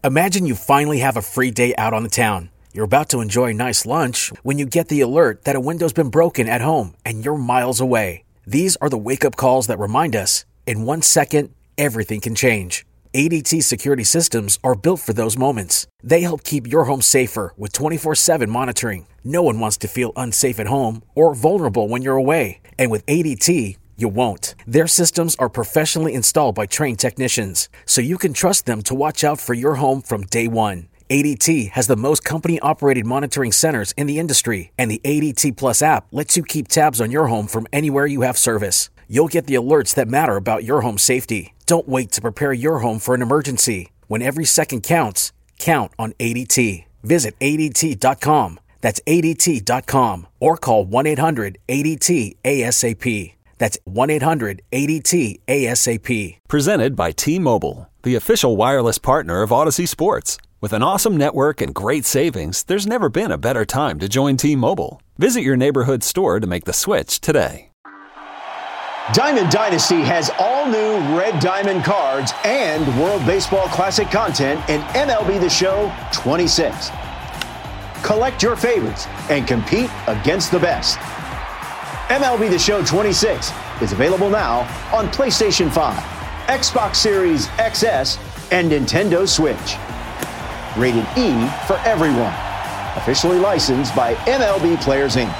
Imagine you finally have a free day out on the town. You're about to enjoy a nice lunch when you get the alert that a window's been broken at home and you're miles away. These are the wake-up calls that remind us, in 1 second, everything can change. ADT security systems are built for those moments. They help keep your home safer with 24/7 monitoring. No one wants to feel unsafe at home or vulnerable when you're away. And with ADT, you won't. Their systems are professionally installed by trained technicians, so you can trust them to watch out for your home from day one. ADT has the most company-operated monitoring centers in the industry, and the ADT Plus app lets you keep tabs on your home from anywhere you have service. You'll get the alerts that matter about your home safety. Don't wait to prepare your home for an emergency. When every second counts, count on ADT. Visit ADT.com. That's ADT.com. Or call 1-800-ADT-ASAP. That's 1-800-ADT-ASAP. Presented by T-Mobile, the official wireless partner of Odyssey Sports. With an awesome network and great savings, there's never been a better time to join T-Mobile. Visit your neighborhood store to make the switch today. Diamond Dynasty has all new Red Diamond cards and World Baseball Classic content in MLB The Show 26. Collect your favorites and compete against the best. MLB The Show 26 is available now on PlayStation 5, Xbox Series XS, and Nintendo Switch. Rated E for everyone. Officially licensed by MLB Players Inc.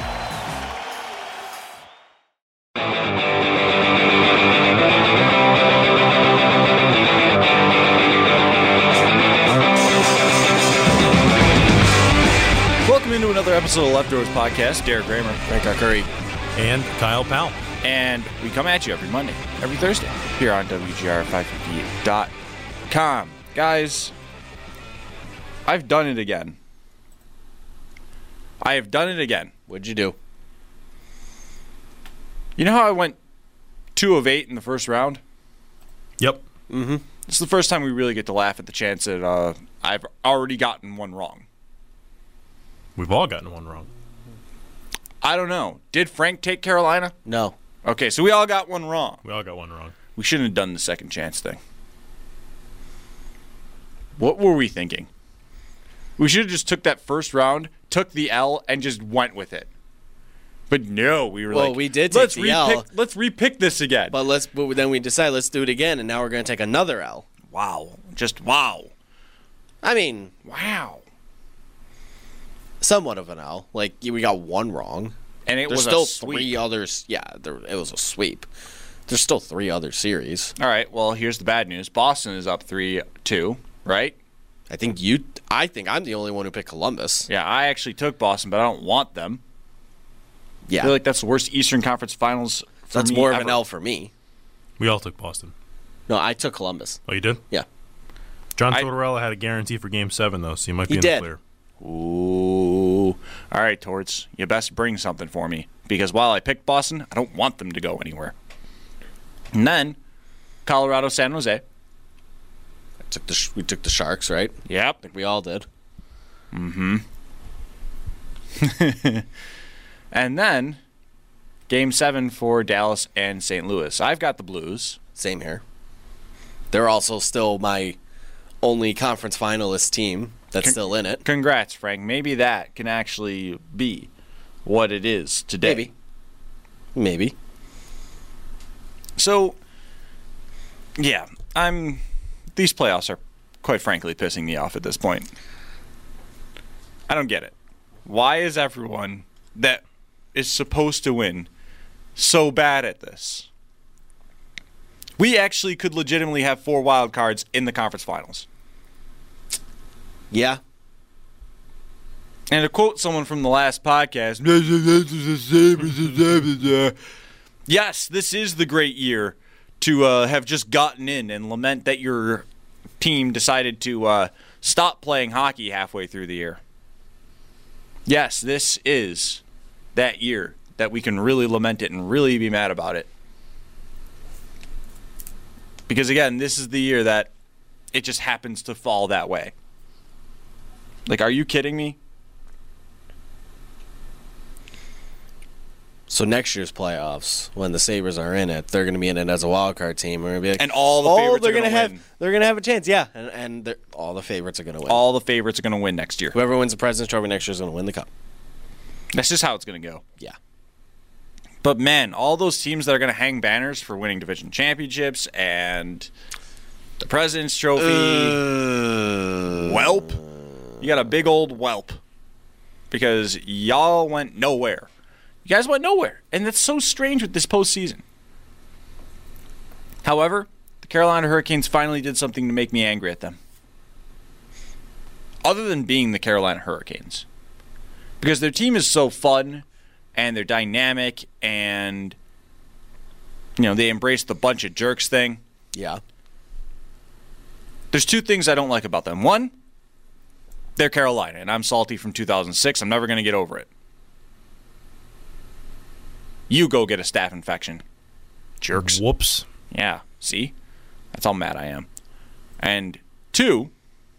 Welcome into another episode of Leftovers Podcast. Derek Kramer, Frank Arcuri, and Kyle Powell. And we come at you every Monday, every Thursday, here on WGR558.com. Guys, I've done it again. I have done it again. What'd you do? You know how I went 2 of 8 in the first round? Yep. Mm-hmm. This is the first time we really get to laugh at the chance that I've already gotten one wrong. We've all gotten one wrong. I don't know. Did Frank take Carolina? No. Okay, so we all got one wrong. We all got one wrong. We shouldn't have done the second chance thing. What were we thinking? We should have just took that first round, took the L, and just went with it. But no, we were Well, we did take the L. Let's repick this again. But then we decided let's do it again, and now we're going to take another L. Wow. Just wow. I mean, Wow. somewhat of an L. Like, we got one wrong. And it There's was still a sweep. 3 others. Yeah, it was a sweep. There's still 3 other series. All right, well, here's the bad news. Boston is up 3-2, right? I think I'm the only one who picked Columbus. Yeah, I actually took Boston, but I don't want them. Yeah. I feel like that's the worst Eastern Conference Finals for That's me more ever. of an L for me. We all took Boston. No, I took Columbus. Oh, you did? Yeah. John Tortorella had a guarantee for Game 7, though, so you might be He in did. the clear. Ooh. All right, Torts, you best bring something for me. Because while I picked Boston, I don't want them to go anywhere. And then, Colorado, San Jose. We took the Sharks, right? Yep. I think we all did. Mm-hmm. And then, Game 7 for Dallas and St. Louis. I've got the Blues. Same here. They're also still my only conference finalist team that's still in it. Congrats, Frank. Maybe that can actually be what it is today. Maybe. So, yeah, these playoffs are, quite frankly, pissing me off at this point. I don't get it. Why is everyone that is supposed to win so bad at this? We actually could legitimately have 4 wild cards in the conference finals. Yeah. And to quote someone from the last podcast, yes, this is the great year to have just gotten in and lament that your team decided to stop playing hockey halfway through the year. Yes, this is that year that we can really lament it and really be mad about it. Because, again, this is the year that it just happens to fall that way. Like, are you kidding me? So next year's playoffs, when the Sabres are in it, they're going to be in it as a wild card team. We're going to be like, And all the favorites are going to win. They're going to have a chance, yeah. And all the favorites are going to win. All the favorites are going to win next year. Whoever wins the President's Trophy next year is going to win the Cup. That's just how it's going to go. Yeah. But, man, all those teams that are going to hang banners for winning division championships and the President's Trophy, whelp. You got a big old whelp because y'all went nowhere. You guys went nowhere, and that's so strange with this postseason. However, the Carolina Hurricanes finally did something to make me angry at them. Other than being the Carolina Hurricanes. Because their team is so fun, and they're dynamic, and they embrace the bunch of jerks thing. Yeah. There's two things I don't like about them. One, they're Carolina, and I'm salty from 2006. I'm never going to get over it. You go get a staph infection. Jerks. Whoops. Yeah, see? That's how mad I am. And two,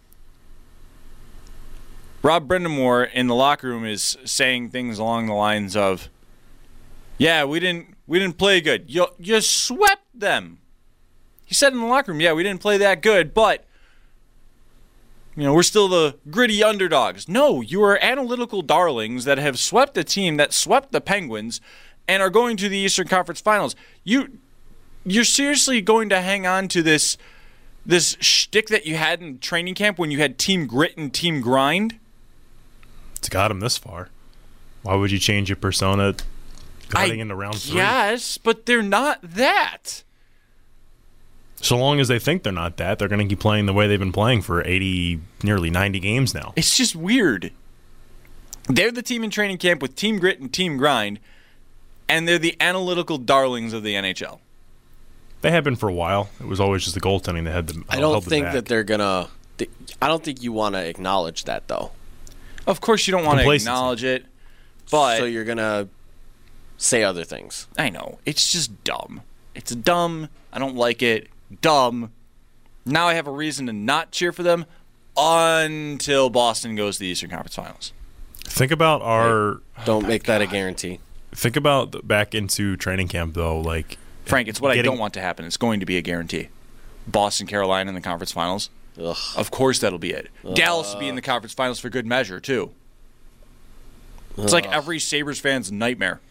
Rob Brindamore in the locker room is saying things along the lines of, yeah, we didn't play good. You swept them. He said in the locker room, yeah, we didn't play that good, but we're still the gritty underdogs. No, you are analytical darlings that have swept a team that swept the Penguins and are going to the Eastern Conference Finals. You're seriously going to hang on to this shtick that you had in training camp when you had team grit and team grind? It's got him this far. Why would you change your persona heading into round 3? Yes, but they're not that. So long as they think they're not that, they're going to keep playing the way they've been playing for 80, nearly 90 games now. It's just weird. They're the team in training camp with team grit and team grind, and they're the analytical darlings of the NHL. They have been for a while. It was always just the goaltending that had them. I don't think that they're going to – I don't think you want to acknowledge that, though. Of course you don't want to acknowledge it, but... So you're going to say other things. I know. It's just dumb. It's dumb. I don't like it. Dumb. Now I have a reason to not cheer for them until Boston goes to the Eastern Conference Finals. Think about our... Don't make that a guarantee. Think about back into training camp, though. Frank, it's what I don't want to happen. It's going to be a guarantee. Boston, Carolina in the conference finals. Ugh. Of course that'll be it. Dallas will be in the conference finals for good measure, too. It's like every Sabres fan's nightmare.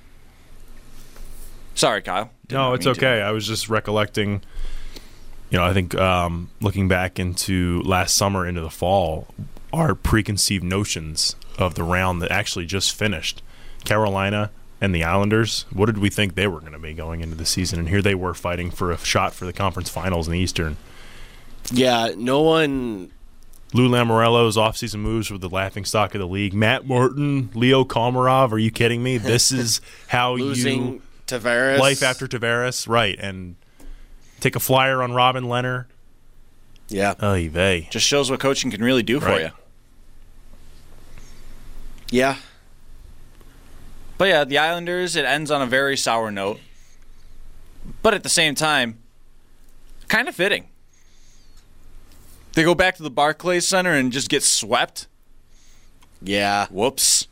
Sorry, Kyle. No, it's okay. I was just recollecting, I think looking back into last summer into the fall, our preconceived notions of the round that actually just finished. Carolina and the Islanders, what did we think they were going to be going into the season? And here they were fighting for a shot for the conference finals in the Eastern. Yeah, no one... Lou Lamoriello's offseason moves were the laughingstock of the league. Matt Martin, Leo Komarov, are you kidding me? This is how Losing Tavares. Life after Tavares, right. And take a flyer on Robin Leonard. Yeah. Oy vey. Just shows what coaching can really do for you. Yeah. But yeah, the Islanders, it ends on a very sour note. But at the same time, kind of fitting. They go back to the Barclays Center and just get swept. Yeah. Whoops.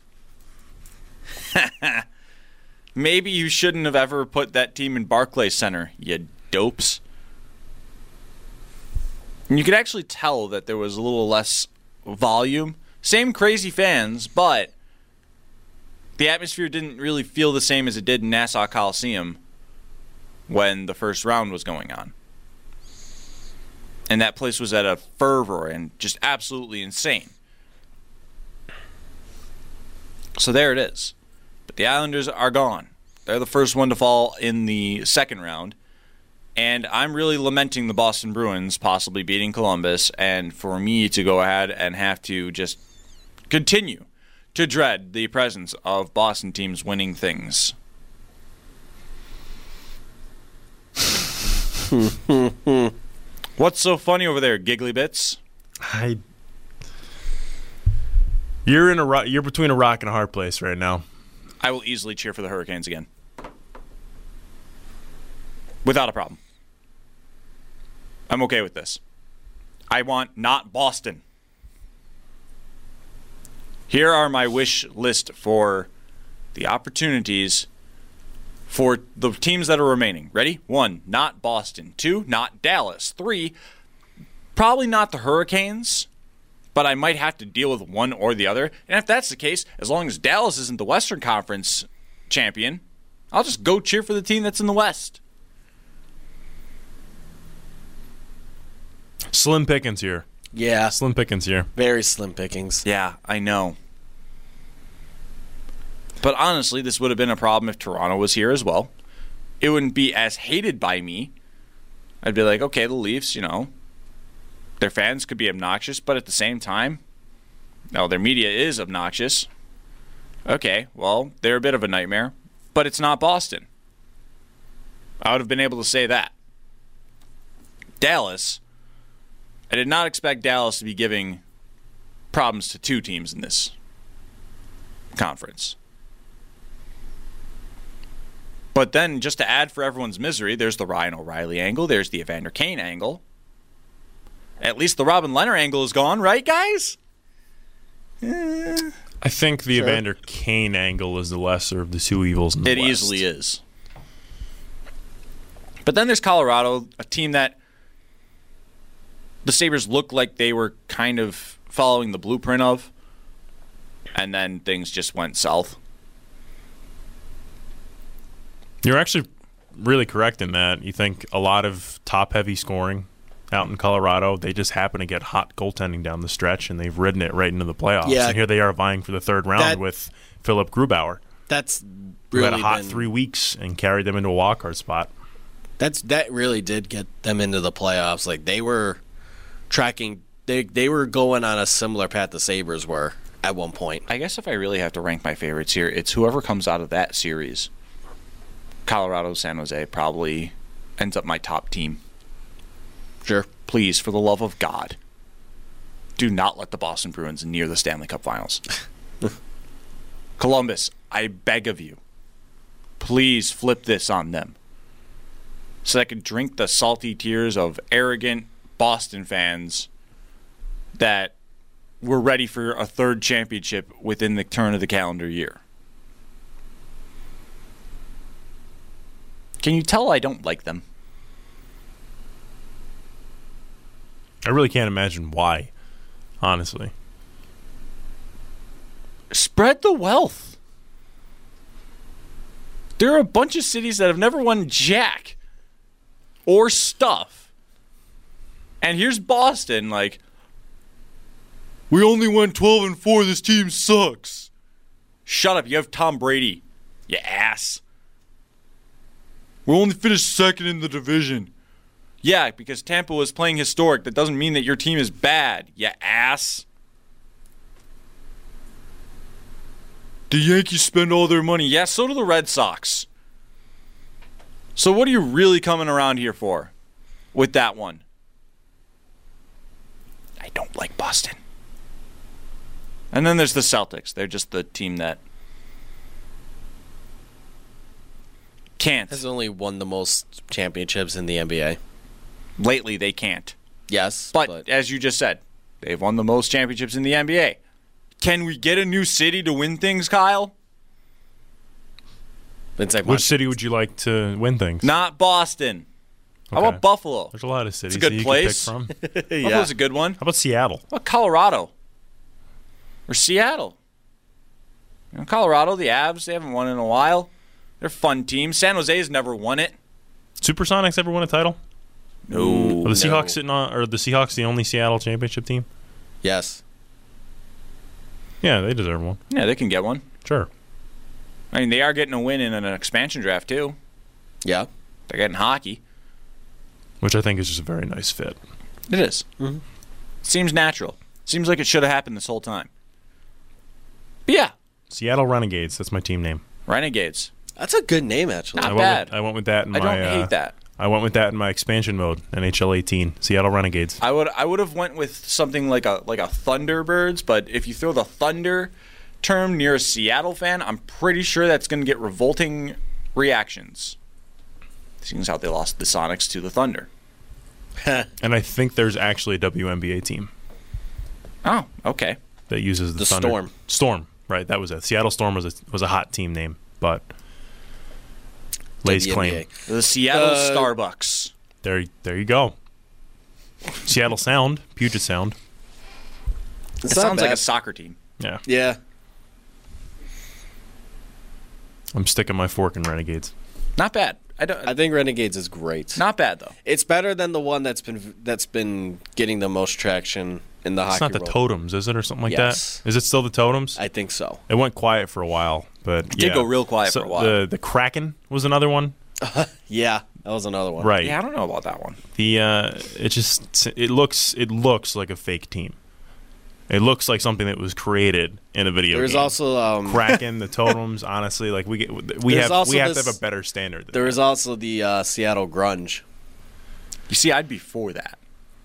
Maybe you shouldn't have ever put that team in Barclays Center, you dopes. And you could actually tell that there was a little less volume. Same crazy fans, but the atmosphere didn't really feel the same as it did in Nassau Coliseum when the first round was going on. And that place was at a fervor and just absolutely insane. So there it is. But the Islanders are gone. They're the first one to fall in the second round. And I'm really lamenting the Boston Bruins possibly beating Columbus, and for me to go ahead and have to just continue to dread the presence of Boston teams winning things. What's so funny over there, Giggly Bits? You're between a rock and a hard place right now. I will easily cheer for the Hurricanes again. Without a problem. I'm okay with this. I want not Boston. Here are my wish list for the opportunities for the teams that are remaining. Ready? 1, not Boston. 2, not Dallas. 3, probably not the Hurricanes, but I might have to deal with one or the other. And if that's the case, as long as Dallas isn't the Western Conference champion, I'll just go cheer for the team that's in the West. Slim pickings here. Yeah. Slim pickings here. Very slim pickings. Yeah, I know. But honestly, this would have been a problem if Toronto was here as well. It wouldn't be as hated by me. I'd be like, okay, the Leafs, their fans could be obnoxious, but at the same time, their media is obnoxious. Okay, well, they're a bit of a nightmare, but it's not Boston. I would have been able to say that. Dallas, I did not expect Dallas to be giving problems to 2 teams in this conference. But then, just to add for everyone's misery, there's the Ryan O'Reilly angle, there's the Evander Kane angle. At least the Robin Lehner angle is gone, right, guys? I think the Evander Kane angle is the lesser of the 2 evils in the West. It easily is. But then there's Colorado, a team that the Sabres looked like they were kind of following the blueprint of, and then things just went south. You're actually really correct in that. You think a lot of top-heavy scoring out in Colorado, they just happen to get hot goaltending down the stretch, and they've ridden it right into the playoffs. Yeah. And here they are vying for the 3rd round with Philip Grubauer. That's Who really had a hot 3 weeks and carried them into a wildcard spot. That really did get them into the playoffs. Like, they were tracking, they were going on a similar path the Sabres were at one point. I guess if I really have to rank my favorites here, it's whoever comes out of that series. Colorado, San Jose probably ends up my top team. Sure. Please, for the love of God, do not let the Boston Bruins near the Stanley Cup Finals. Columbus, I beg of you, please flip this on them so I can drink the salty tears of arrogant Boston fans that were ready for a 3rd championship within the turn of the calendar year. Can you tell I don't like them? I really can't imagine why, honestly. Spread the wealth. There are a bunch of cities that have never won jack or stuff. And here's Boston, like, we only went 12-4, this team sucks. Shut up, you have Tom Brady, you ass. We only finished 2nd in the division. Yeah, because Tampa was playing historic. That doesn't mean that your team is bad, you ass. The Yankees spend all their money. Yeah, so do the Red Sox. So what are you really coming around here for with that one? I don't like Boston. And then there's the Celtics. They're just the team that can't. Has only won the most championships in the NBA. Lately, they can't. Yes. But as you just said, they've won the most championships in the NBA. Can we get a new city to win things, Kyle? Which city would you like to win things? Not Boston. Okay. How about Buffalo? There's a lot of cities it's a good that you place. can pick from. Yeah. Buffalo's a good one. How about Seattle? How about Colorado? Or Seattle? Colorado, the Avs, they haven't won in a while. They're a fun team. San Jose's never won it. Supersonics ever won a title? No. Are the Seahawks sitting on? Are the Seahawks the only Seattle championship team? Yes. Yeah, they deserve one. Yeah, they can get one. Sure. I mean, they are getting a win in an expansion draft, too. Yeah. They're getting hockey. Which I think is just a very nice fit. It is. Mm-hmm. Seems natural. Seems like it should have happened this whole time. But yeah. Seattle Renegades. That's my team name. Renegades. That's a good name, actually. Not bad. I went with that in my... I don't hate that. I went with that in my expansion mode, NHL 18, Seattle Renegades. I would have went with something like a Thunderbirds, but if you throw the Thunder term near a Seattle fan, I'm pretty sure that's going to get revolting reactions. Seeing as how they lost the Sonics to the Thunder. And I think there's actually a WNBA team. Oh, okay. That uses the Thunder. Storm. Storm, right? That was it. Seattle Storm was a hot team name, but lays the claim. NBA. The Seattle Starbucks. There you go. Seattle Sound, Puget Sound. It It sounds like a soccer team. Yeah, Yeah. I'm sticking my fork in Renegades. Not bad. I think Renegades is great. Not bad though. It's better than the one that's been getting the most traction in the It's hockey not the world. Totems, is it, or something like Yes. that? Is it still the Totems? I think so. It went quiet for a while, but did go real quiet for a while. The Kraken was another one, Yeah, that was another one. right? Yeah, I don't know about that one. It looks like a fake team. It looks like something that was created in a video There's game. also Kraken, the Totems. Honestly, like we There's have also to this- have a better standard. Than there that. was also the Seattle Grunge. You see, I'd be for that.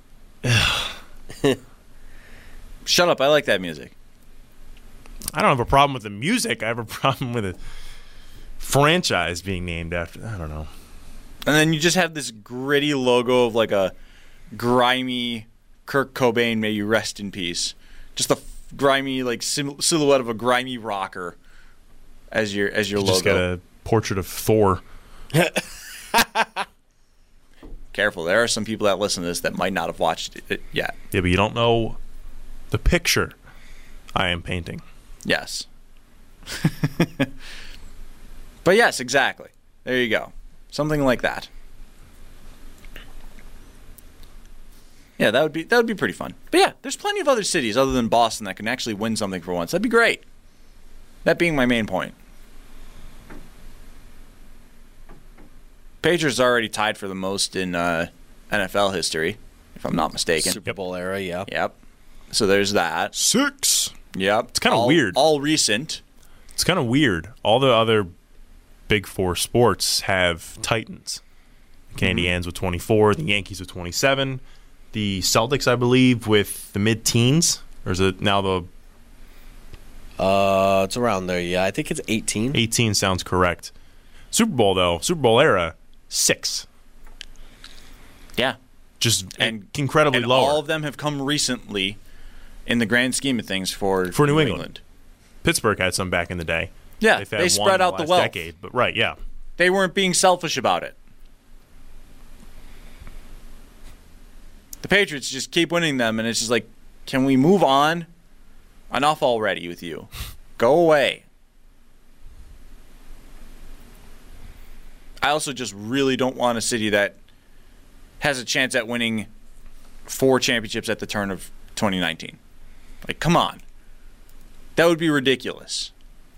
Shut up! I like that music. I don't have a problem with the music. I have a problem with a franchise being named after. I don't know. And then you just have this gritty logo of like a grimy Kurt Cobain, may you rest in peace. Just a grimy like silhouette of a grimy rocker as your You logo. just got a portrait of Thor. Careful, there are some people that listen to this that might not have watched it yet. Yeah, but you don't know the picture I am painting. Yes. But yes, exactly. There you go. Something like that. Yeah, that would be pretty fun. But yeah, there's plenty of other cities other than Boston that can actually win something for once. That'd be great. That being my main point. Patriots are already tied for the most in NFL history, if I'm not mistaken. Super Bowl era, yeah. Yep. So there's that. 6. Yep. It's kinda weird. All recent. It's kind of weird. All the other Big Four sports have Titans. Candy ends with 24. The Yankees with 27. The Celtics, I believe, with the mid-teens. Or is it now the It's around there, yeah. I think it's 18. 18 sounds correct. Super Bowl, though. Super Bowl era, 6. Yeah. Just And incredibly and lower. all of them have come recently in the grand scheme of things for New England. Pittsburgh had some back in the day. Yeah, They've had they one spread in out the last wealth. decade, but right, yeah. They weren't being selfish about it. The Patriots just keep winning them, and it's just like, can we move on? Enough already with you. Go away. I also just really don't want a city that has a chance at winning 4 championships at the turn of 2019. Like, come on. That would be ridiculous.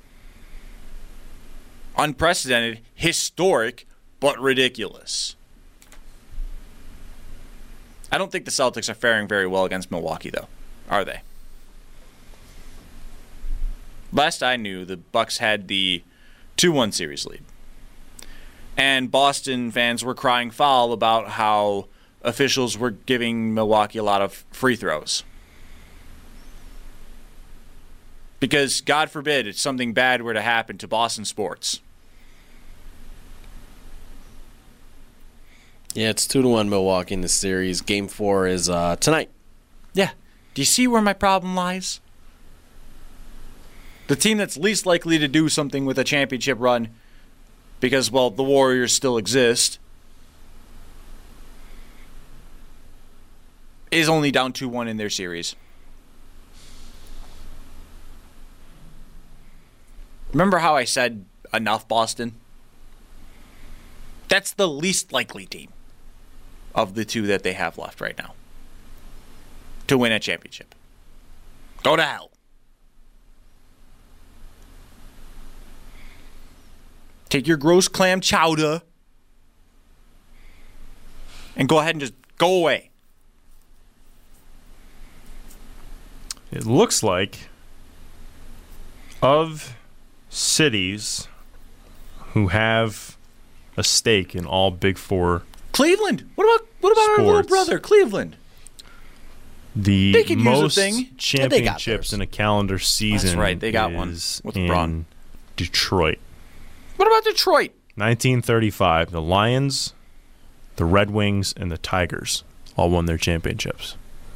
Unprecedented, historic, but ridiculous. I don't think the Celtics are faring very well against Milwaukee, though. Are they? Last I knew, the Bucks had the 2-1 series lead. And Boston fans were crying foul about how officials were giving Milwaukee a lot of free throws. Because, God forbid, if something bad were to happen to Boston sports. Yeah, it's 2-1 Milwaukee in the series. Game 4 is tonight. Yeah. Do you see where my problem lies? The team that's least likely to do something with a championship run because, well, the Warriors still exist is only down 2-1 in their series. Remember how I said enough, Boston? That's the least likely team of the two that they have left right now to win a championship. Go to hell. Take your gross clam chowder and go ahead and just go away. It looks like of cities who have a stake in all Big Four, Cleveland. What about our little Sports. brother, Cleveland? the They could use a most thing. championships theirs. in a calendar season. That's right, they got one is with in LeBron. Detroit. What about Detroit? 1935, the Lions, the Red Wings, and the Tigers all won their championships.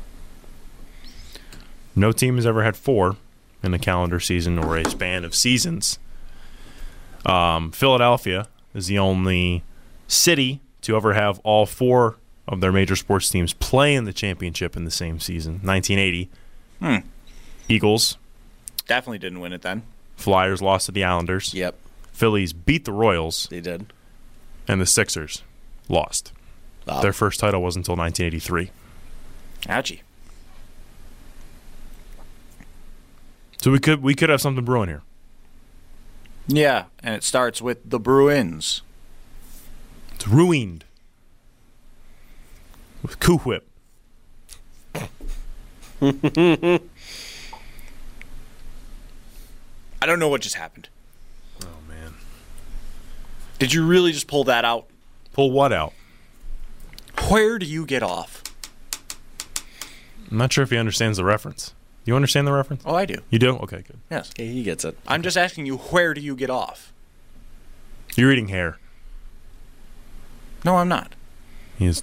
No team has ever had 4 in a calendar season or a span of seasons. Philadelphia is the only city to ever have all 4 of their major sports teams play in the championship in the same season. 1980. Eagles. Definitely didn't win it then. Flyers lost to the Islanders. Yep, Phillies beat the Royals. they did. And the Sixers lost. Their first title wasn't until 1983. Ouchie. So we could have something brewing here. Yeah, and it starts with the Bruins. It's ruined. With Coup Whip. I don't know what just happened. Oh, man. Did you really just pull that out? Pull what out? Where do you get off? I'm not sure if he understands the reference. You understand the reference? Oh, I do. You do? Okay, good. Yes. Okay, he gets it. I'm just asking you, where do you get off? You're eating hair. No, I'm not. He's...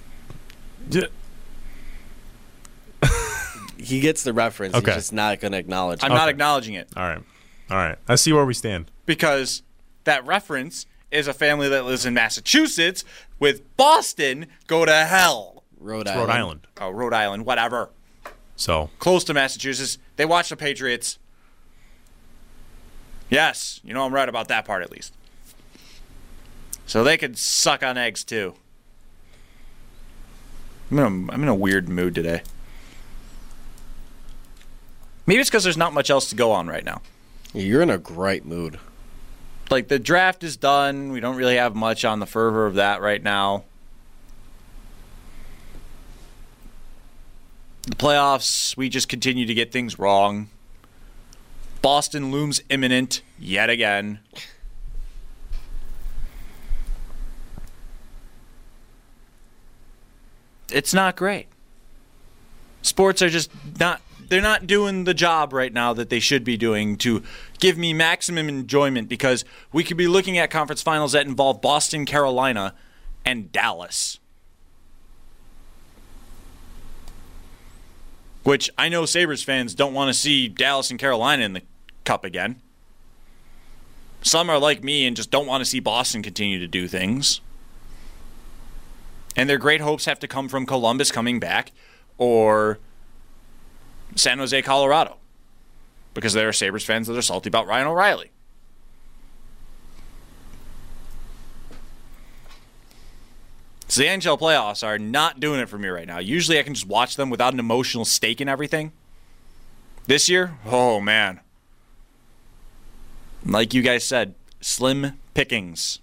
He gets the reference. Okay. He's just not going to acknowledge it. I'm not acknowledging it. All right. I see where we stand. Because that reference is a family that lives in Massachusetts with Boston go to hell. Rhode It's Rhode Island. Oh, Rhode Island, whatever. So, Close to Massachusetts. They watch the Patriots. Yes, you know I'm right about that part at least. So they could suck on eggs too. I'm in a weird mood today. Maybe it's because there's not much else to go on right now. You're in a great mood. Like, the draft is done. We don't really have much on the fervor of that right now. The playoffs, we just continue to get things wrong. Boston looms imminent yet again. It's not great. Sports are just not... They're not doing the job right now that they should be doing to give me maximum enjoyment, because we could be looking at conference finals that involve Boston, Carolina, and Dallas. Which I know Sabres fans don't want to see Dallas and Carolina in the Cup again. Some are like me and just don't want to see Boston continue to do things. And their great hopes have to come from Columbus coming back or San Jose, Colorado, because there are Sabres fans that are salty about Ryan O'Reilly. So the NHL playoffs are not doing it for me right now. Usually I can just watch them without an emotional stake in everything. This year, oh man. Like you guys said, slim pickings.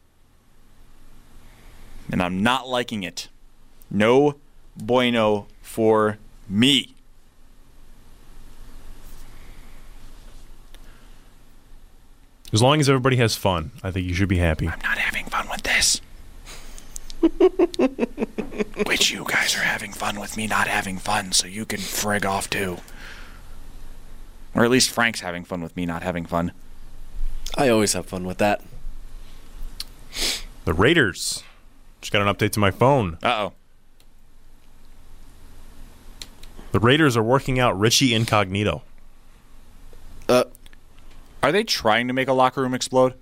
And I'm not liking it. No bueno for me. as long as everybody has fun, I think you should be happy. I'm not having fun with this. Which you guys are having fun with me not having fun, so you can frig off too. Or at least Frank's having fun with me not having fun. I always have fun with that. The Raiders. Just got an update to my phone. Uh-oh. The Raiders are working out Richie Incognito. Are they trying to make a locker room explode?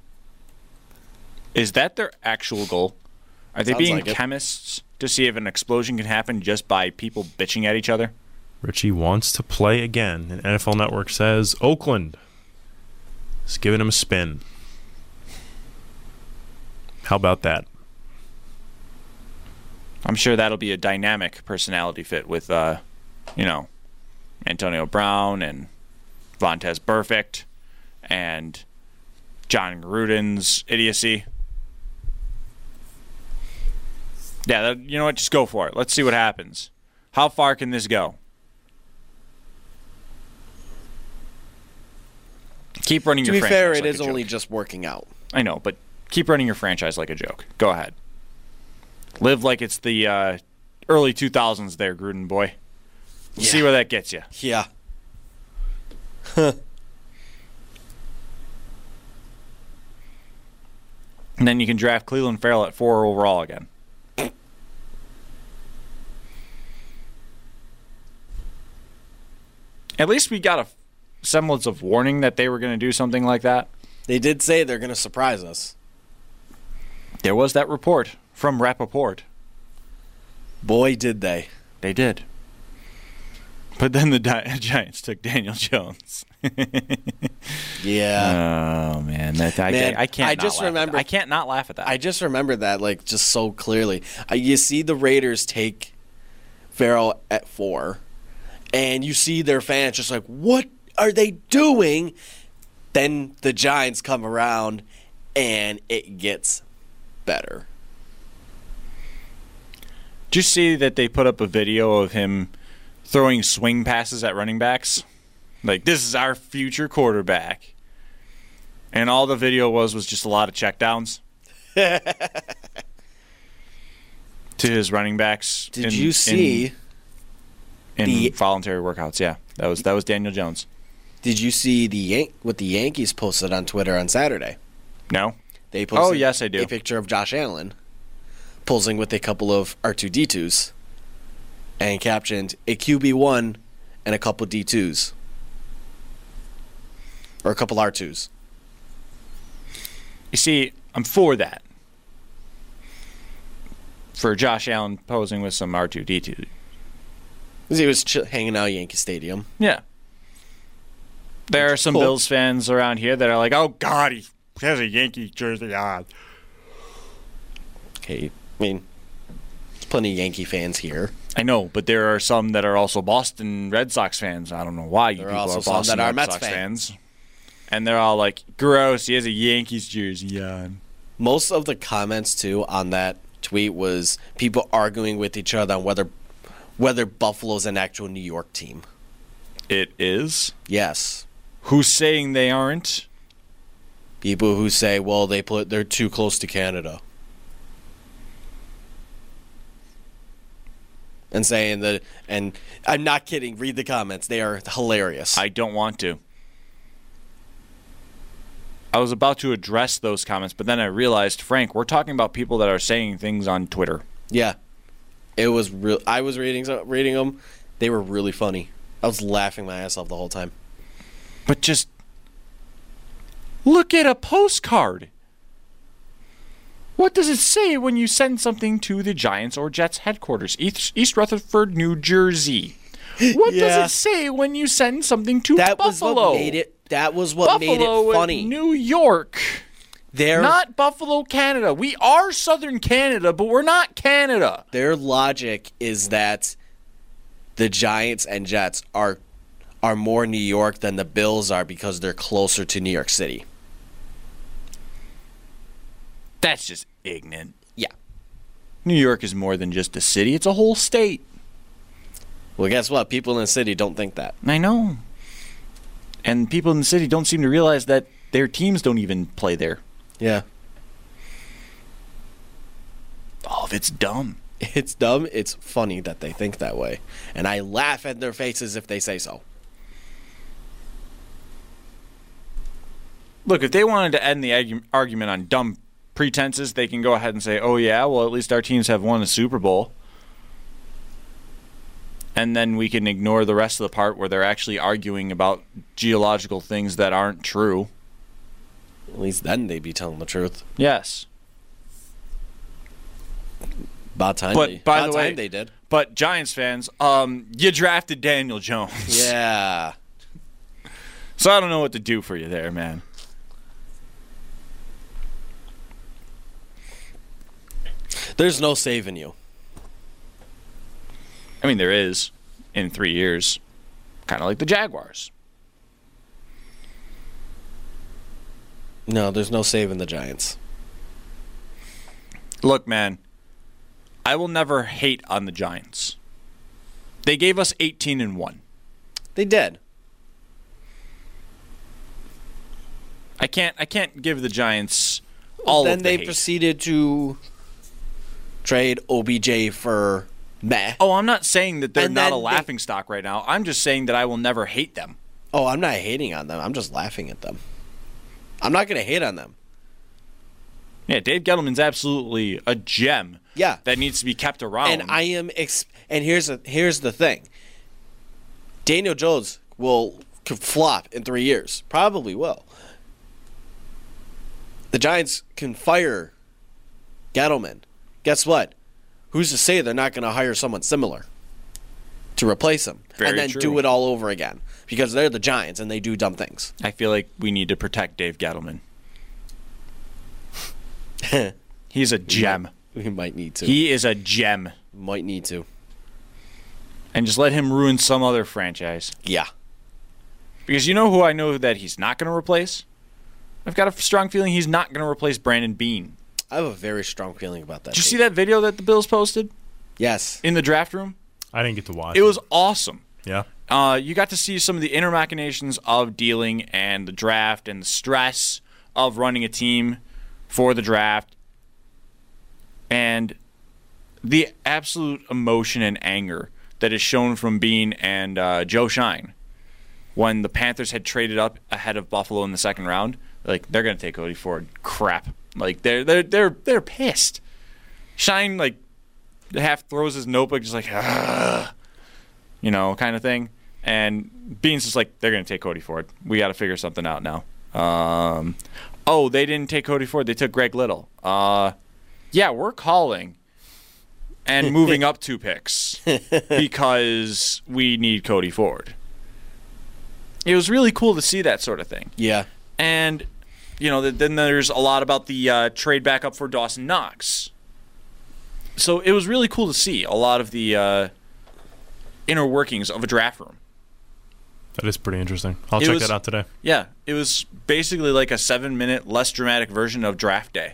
Is that their actual goal? Are they Sounds being like it. chemists to see if an explosion can happen just by people bitching at each other? Richie wants to play again, and NFL Network says Oakland is giving him a spin. How about that? I'm sure that'll be a dynamic personality fit with, Antonio Brown and Vontaze Burfict and John Gruden's idiocy. Yeah, you know what? Just go for it. Let's see what happens. How far can this go? Keep running To your be franchise fair, like it is a joke. only just working out. I know, but keep running your franchise like a joke. Go ahead. Live like it's the early 2000s there, Gruden boy. See where that gets you. Yeah. And then you can draft Cleveland Farrell at 4 overall again. At least we got a semblance of warning that they were going to do something like that. They did say they're going to surprise us. There was that report from Rappaport. Boy, did they. They did. But then the Giants took Daniel Jones. Yeah. Oh man, I can't. I can't not laugh at that. I just remember that just so clearly. You see the Raiders take Farrell at 4, and you see their fans just like, what are they doing? Then the Giants come around, and it gets better. Did you see that they put up a video of him throwing swing passes at running backs? Like, this is our future quarterback. And all the video was just a lot of checkdowns to his running backs. Did you see in voluntary workouts? Yeah, that was Daniel Jones. Did you see what the Yankees posted on Twitter on Saturday? No. They posted yes, I do. A picture of Josh Allen posing with a couple of R2-D2s and captioned a QB1 and a couple D2s. Or a couple R2s. You see, I'm for that. For Josh Allen posing with some R2-D2. Because he was hanging out at Yankee Stadium. Yeah. There are some Cool. Bills fans around here that are like, oh, God, he has a Yankee jersey on. Okay, I mean, there's plenty of Yankee fans here. I know, but there are some that are also Boston Red Sox fans. I don't know why you There are people also are some Boston that are Red Mets Sox fans. fans. And they're all like, gross, he has a Yankees jersey on. Most of the comments, too, on that tweet was people arguing with each other on whether Buffalo's an actual New York team. It is? Yes. Who's saying they aren't? People who say, well, they're too close to Canada. And saying that, and I'm not kidding, read the comments. They are hilarious. I don't want to. I was about to address those comments, but then I realized, Frank, we're talking about people that are saying things on Twitter. Yeah. It was real. I was reading them. They were really funny. I was laughing my ass off the whole time. But just look at a postcard. What does it say when you send something to the Giants or Jets headquarters, East Rutherford, New Jersey? What does it say when you send something to Buffalo? That was what made it funny. New York. Not Buffalo, Canada. We are Southern Canada, but we're not Canada. Their logic is that the Giants and Jets are more New York than the Bills are because they're closer to New York City. That's just ignorant. Yeah. New York is more than just a city. It's a whole state. Well, guess what? People in the city don't think that. I know. And people in the city don't seem to realize that their teams don't even play there. Yeah. All of it's dumb. It's dumb. It's funny that they think that way. And I laugh at their faces if they say so. Look, if they wanted to end the argument on dumb pretenses, they can go ahead and say, oh, yeah, well, at least our teams have won a Super Bowl. And then we can ignore the rest of the part where they're actually arguing about geological things that aren't true. At least then they'd be telling the truth. Yes. About time they did. But Giants fans, you drafted Daniel Jones. Yeah. So I don't know what to do for you there, man. There's no saving you. I mean, there is in 3 years. Kind of like the Jaguars. No, there's no saving the Giants. Look, man, I will never hate on the Giants. They gave us 18-1. They did. I can't give the Giants all then of the they hate. proceeded to trade OBJ for meh. Oh, I'm not saying that they're And not then a laughingstock right now. I'm just saying that I will never hate them. Oh, I'm not hating on them. I'm just laughing at them. I'm not going to hate on them. Yeah, Dave Gettleman's absolutely a gem. Yeah. That needs to be kept around. And I am and here's the thing. Daniel Jones could flop in 3 years. Probably will. The Giants can fire Gettleman. Guess what? Who's to say they're not going to hire someone similar to replace him and then do it all over again? Because they're the Giants and they do dumb things. I feel like we need to protect Dave Gettleman. He's a gem. We might need to. He is a gem. Might need to. And just let him ruin some other franchise. Yeah. Because you know who I know that he's not going to replace? I've got a strong feeling he's not going to replace Brandon Beane. I have a very strong feeling about that. Did you see that video that the Bills posted? Yes. In the draft room? I didn't get to watch. It was awesome. Yeah. You got to see some of the inner machinations of dealing and the draft and the stress of running a team for the draft. And the absolute emotion and anger that is shown from Beane and Joe Shine when the Panthers had traded up ahead of Buffalo in the second round. Like, they're going to take Cody Ford. Crap. Like, they're pissed. Shine, like, half throws his notebook just like, kind of thing. And Beane's just like, they're going to take Cody Ford. We got to figure something out now. They didn't take Cody Ford. They took Greg Little. Yeah, we're calling and moving up 2 picks because we need Cody Ford. It was really cool to see that sort of thing. Yeah. And, then there's a lot about the trade back up for Dawson Knox. So it was really cool to see a lot of the inner workings of a draft room. That is pretty interesting. I'll check that out today. Yeah, it was basically like a 7-minute, less dramatic version of draft day.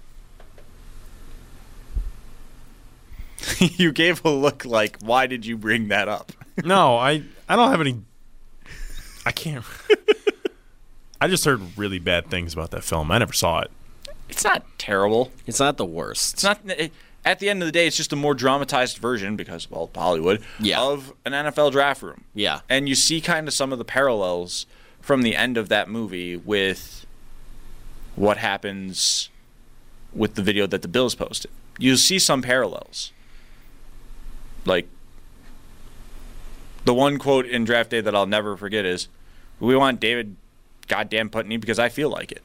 You gave a look like, why did you bring that up? No, I don't have any. I can't. I just heard really bad things about that film. I never saw it. It's not terrible. It's not the worst. It's not. At the end of the day, it's just a more dramatized version because, well, Hollywood, of an NFL draft room. Yeah. And you see kind of some of the parallels from the end of that movie with what happens with the video that the Bills posted. You see some parallels. Like, the one quote in Draft Day that I'll never forget is, "We want David goddamn Putney because I feel like it."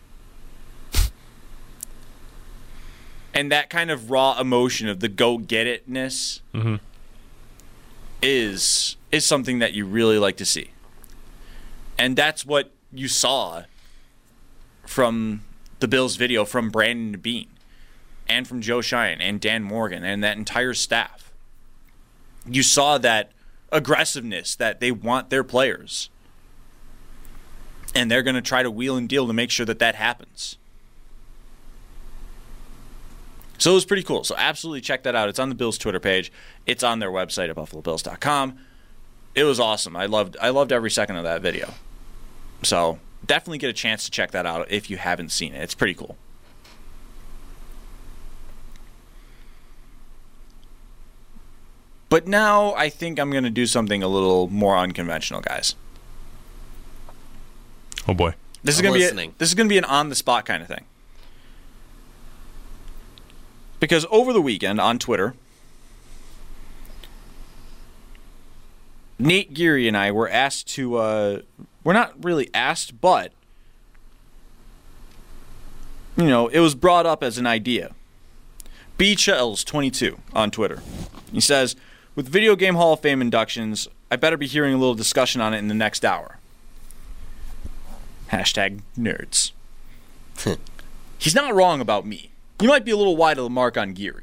And that kind of raw emotion of the go-get-itness is something that you really like to see. And that's what you saw from the Bills video from Brandon Beane and from Joe Shine and Dan Morgan and that entire staff. You saw that aggressiveness that they want their players. And they're going to try to wheel and deal to make sure that that happens. So it was pretty cool. So absolutely check that out. It's on the Bills Twitter page. It's on their website at buffalobills.com. It was awesome. I loved every second of that video. So definitely get a chance to check that out if you haven't seen it. It's pretty cool. But now I think I'm going to do something a little more unconventional, guys. Oh boy. This is going to be an on-the-spot kind of thing. Because over the weekend on Twitter, Nate Geary and I were asked to, we're not really asked, but, it was brought up as an idea. B. Chels 22 on Twitter. He says, with Video Game Hall of Fame inductions, I better be hearing a little discussion on it in the next hour. #nerds. He's not wrong about me. You might be a little wide of the mark on Geary.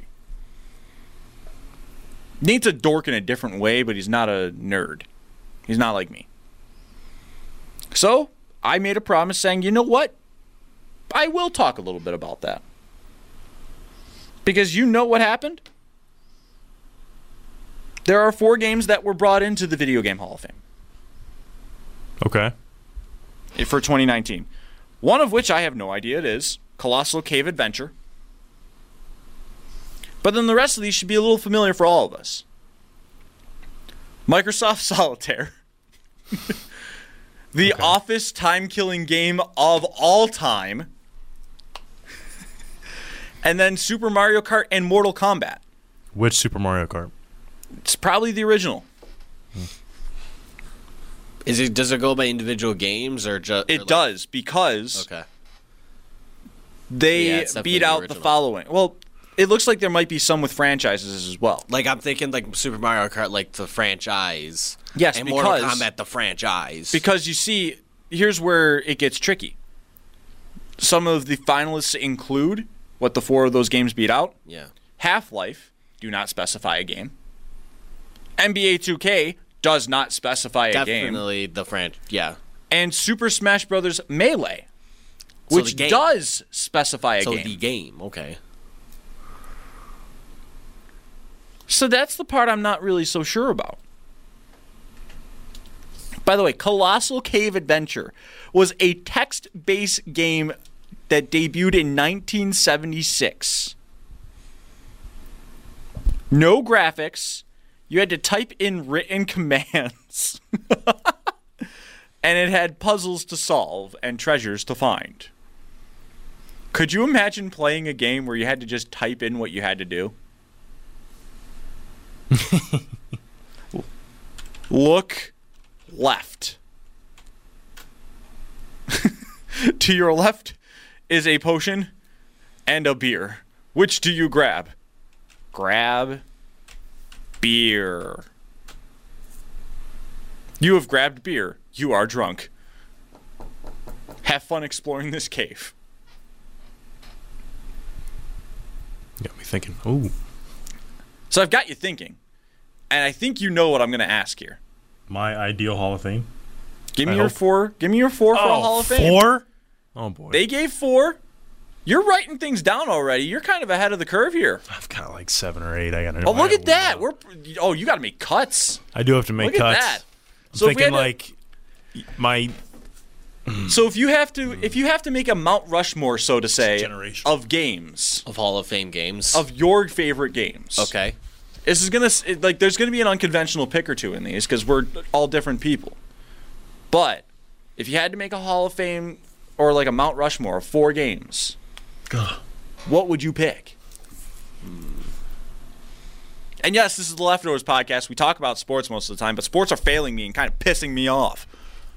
Nate's a dork in a different way, but he's not a nerd. He's not like me. So, I made a promise saying, you know what? I will talk a little bit about that. Because you know what happened? There are 4 games that were brought into the Video Game Hall of Fame. Okay. For 2019. One of which I have no idea it is. Colossal Cave Adventure. But then the rest of these should be a little familiar for all of us. Microsoft Solitaire. The Office time-killing game of all time. And then Super Mario Kart and Mortal Kombat. Which Super Mario Kart? It's probably the original. Does it go by individual games or just? It does, because okay. They Yeah, it's definitely beat the out the original. following. Well, it looks like there might be some with franchises as well. Like, I'm thinking, like, Super Mario Kart, like, the franchise. Yes, and Mortal because- Kombat, the franchise. Because you see, here's where it gets tricky. Some of the finalists include what the 4 of those games beat out. Yeah. Half-Life do not specify a game. NBA 2K does not specify a game. Definitely the franchise. Yeah. And Super Smash Bros. Melee, So which the game. does specify a So game. the game, okay. So that's the part I'm not really so sure about. By the way, Colossal Cave Adventure was a text-based game that debuted in 1976. No graphics. You had to type in written commands. And it had puzzles to solve and treasures to find. Could you imagine playing a game where you had to just type in what you had to do? Look left. To your left is a potion and a beer. Which do you grab? Grab beer. You have grabbed beer. You are drunk. Have fun exploring this cave. Got me thinking. Ooh, So I've got you thinking. And I think you know what I'm going to ask here. my ideal Hall of Fame. Give me I your hope. 4. Give me your 4 for a Hall of Fame. 4? Oh boy, They gave 4. You're writing things down already. You're kind of ahead of the curve here. I've got like 7 or 8. I got. Oh, look at that. You got to make cuts. I do have to make Look at cuts. that. I'm So if we thinking had to- like my. So if you have to make a Mount Rushmore, so to say, Generation. of games, Of Hall of Fame games. of your favorite games. Okay. This is there's gonna be an unconventional pick or two in these because we're all different people. But if you had to make a Hall of Fame or like a Mount Rushmore of 4 games, what would you pick? And yes, this is the Leftovers podcast. We talk about sports most of the time, but sports are failing me and kind of pissing me off.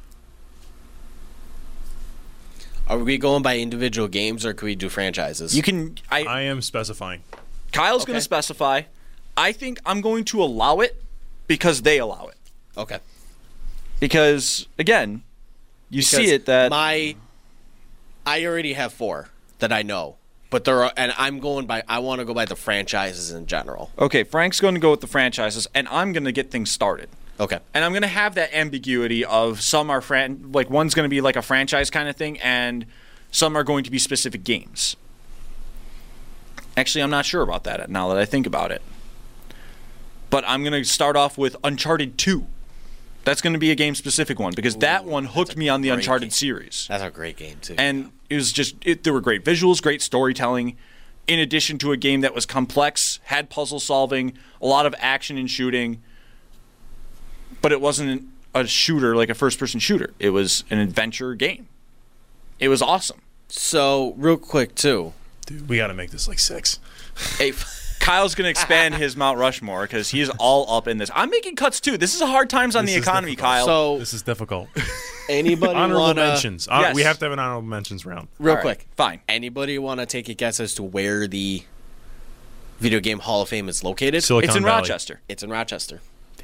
Are we going by individual games or can we do franchises? You can. I am specifying. Kyle's going Okay. to specify. I think I'm going to allow it because they allow it. Okay. Because again, you see it that I already have 4 that I know, but I want to go by the franchises in general. okay, Frank's going to go with the franchises, and I'm going to get things started. Okay. And I'm going to have that ambiguity of some are one's going to be like a franchise kind of thing, and some are going to be specific games. Actually, I'm not sure about that now that I think about it. But I'm going to start off with Uncharted 2. That's going to be a game-specific one because that one hooked me on the great Uncharted game. series. That's a great game too. And it was there were great visuals, great storytelling, in addition to a game that was complex, had puzzle solving, a lot of action and shooting, but it wasn't a shooter like a first-person shooter. It was an adventure game. It was awesome. So, real quick too. Dude, we got to make this like 6. Hey, Kyle's going to expand his Mount Rushmore because he's all up in this. I'm making cuts too. This is a hard times on This the is economy, difficult. Kyle. so This is difficult. anybody Honorable wanna mentions. Yes. We have to have an honorable mentions round. real All right, quick? fine. Anybody want to take a guess as to where the Video Game Hall of Fame is located? Silicon It's in Valley. Rochester. It's in Rochester.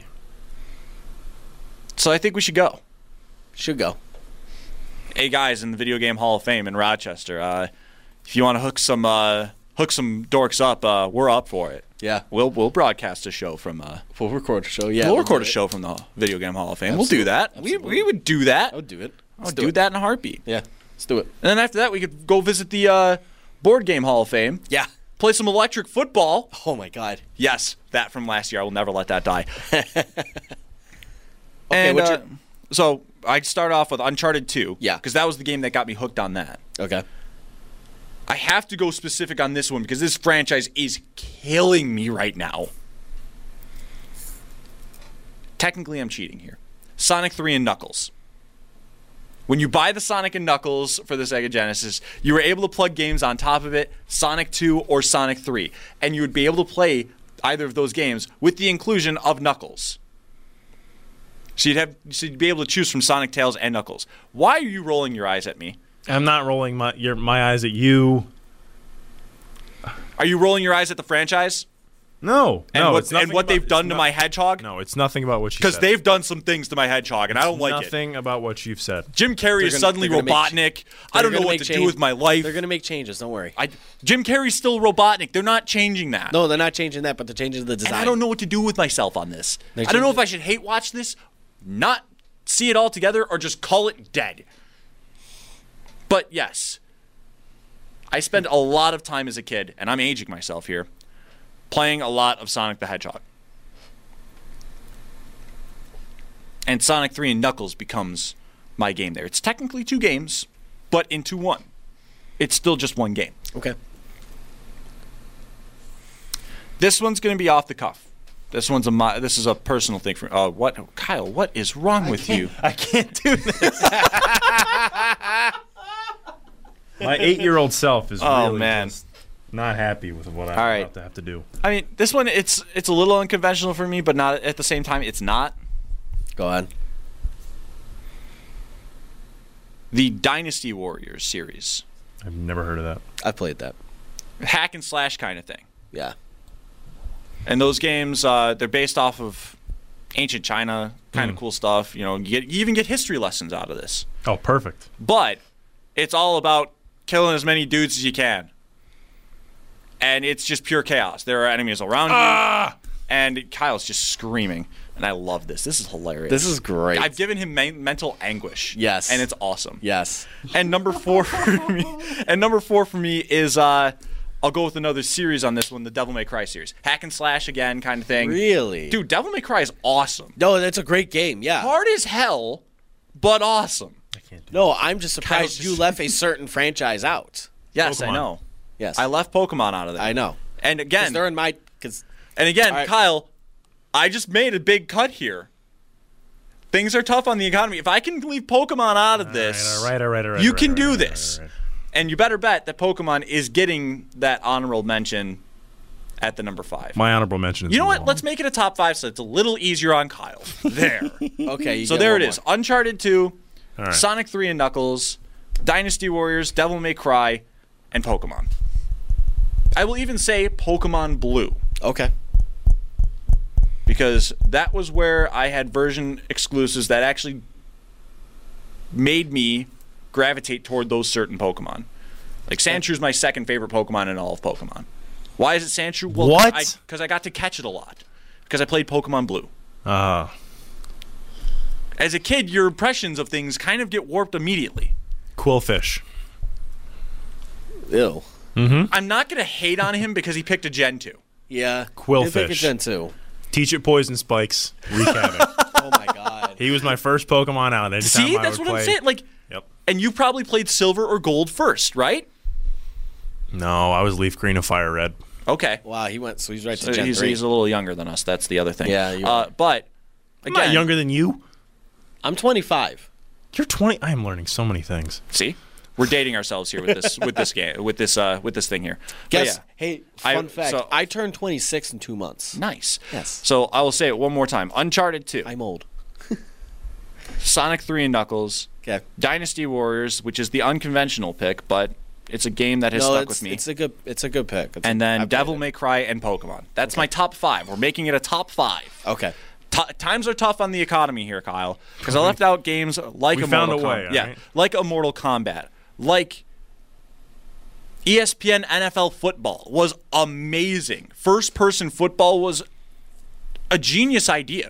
So I think we should go. Should go. Hey guys, in the Video Game Hall of Fame in Rochester, if you want to hook some dorks up, we're up for it. Yeah. We'll broadcast a show from We'll record a show. Yeah. we'll record a do it. show from the Video Game Hall of Fame. Absolutely. We'll do that. We would do that. I would do it. I Let's would do that in a heartbeat. Yeah. Let's do it. And then after that, we could go visit the Board Game Hall of Fame. Yeah. Play some electric football. Oh my God. Yes, that from last year. I will never let that die. Okay. And, what's your... so I'd start off with Uncharted 2. Yeah. Because that was the game that got me hooked on that. Okay. I have to go specific on this one because this franchise is killing me right now. Technically, I'm cheating here. Sonic 3 and Knuckles. When you buy the Sonic and Knuckles for the Sega Genesis, you were able to plug games on top of it, Sonic 2 or Sonic 3, and you would be able to play either of those games with the inclusion of Knuckles. So you'd be able to choose from Sonic, Tails, and Knuckles. Why are you rolling your eyes at me? I'm not rolling my eyes at you. Are you rolling your eyes at the franchise? No. And what they've done to my Hedgehog? No, it's nothing about what you said. Because they've done some things to my Hedgehog, and I don't like it. Nothing about what you've said. Jim Carrey is suddenly Robotnik. I don't know what to do with my life. They're going to make changes. Don't worry. Jim Carrey's still Robotnik. They're not changing that. No, they're not changing that, but they're changing the design. And I don't know what to do with myself on this. I don't know if I should hate watch this, not see it all together, or just call it dead. But yes, I spent a lot of time as a kid, and I'm aging myself here, playing a lot of Sonic the Hedgehog. And Sonic 3 and Knuckles becomes my game there. It's technically 2 games, but into one. It's still just one game. Okay. This one's going to be off the cuff. This is a personal thing for what, Kyle, what is wrong with you? I can't do this. My 8-year-old self is really just not happy with what I'm about to have to do. I mean, this one, it's a little unconventional for me, but not at the same time, it's not. Go on. The Dynasty Warriors series. I've never heard of that. I played that. Hack and slash kind of thing. Yeah. And those games, they're based off of ancient China, kind of cool stuff. You know, you even get history lessons out of this. Oh, perfect. But it's all about killing as many dudes as you can. And it's just pure chaos. There are enemies around you. And Kyle's just screaming. And I love this. This is hilarious. This is great. I've given him mental anguish. Yes. And it's awesome. Yes. And number 4 for me is I'll go with another series on this one, the Devil May Cry series. Hack and slash again kind of thing. Really? Dude, Devil May Cry is awesome. No, that's a great game, yeah. Hard as hell, but awesome. I can't do No, I'm just surprised you left a certain franchise out. Yes, Pokemon. I know. Yes. I left Pokemon out of there. I know. And again, They're in my... Right. Kyle, I just made a big cut here. Things are tough on the economy. If I can leave Pokemon out of this, all right, you can do this. And you better bet that Pokemon is getting that honorable mention at the number 5. My honorable mention is You know what? Let's make it a top 5 so it's a little easier on Kyle. There. Okay. So there it is. More. Uncharted 2, right. Sonic 3 and Knuckles, Dynasty Warriors, Devil May Cry, and Pokemon. I will even say Pokemon Blue. Okay. Because that was where I had version exclusives that actually made me gravitate toward those certain Pokemon. Like Sandshrew is my second favorite Pokemon in all of Pokemon. Why is it Sandshrew? Well, what? Because I got to catch it a lot. Because I played Pokemon Blue. As a kid, your impressions of things kind of get warped immediately. Quillfish. Ew. Mm-hmm. I'm not going to hate on him because he picked a Gen 2. Yeah. Quillfish. They pick a Gen 2. Teach it poison spikes. Wreak havoc. Oh my god. He was my first Pokemon out. Anytime See, I that's would what play. I'm saying. Like, yep. And you probably played Silver or Gold first, right? No, I was Leaf Green and Fire Red. Okay. Wow, he went. So he's right to Gen 3. He's a little younger than us. That's the other thing. Yeah, you are. But I'm again, not younger than you. I'm 25. You're 20. I am learning so many things. See, we're dating ourselves here with this game with this thing here. Guess. Yeah. Hey, fun fact. so- I turned 26 in 2 months. Nice. Yes. So I will say it one more time. Uncharted 2, I'm old. Sonic 3 and Knuckles, Okay. Dynasty Warriors, which is the unconventional pick, but it's a game that has stuck with me. It's a good pick. And then Devil May Cry and Pokemon. That's my top 5. We're making it a top 5. Okay. Times are tough on the economy here, Kyle, because I left out games like We Immortal found a way, Kombat. Yeah, right? like Immortal Kombat, like ESPN NFL football was amazing. First-person football was a genius idea.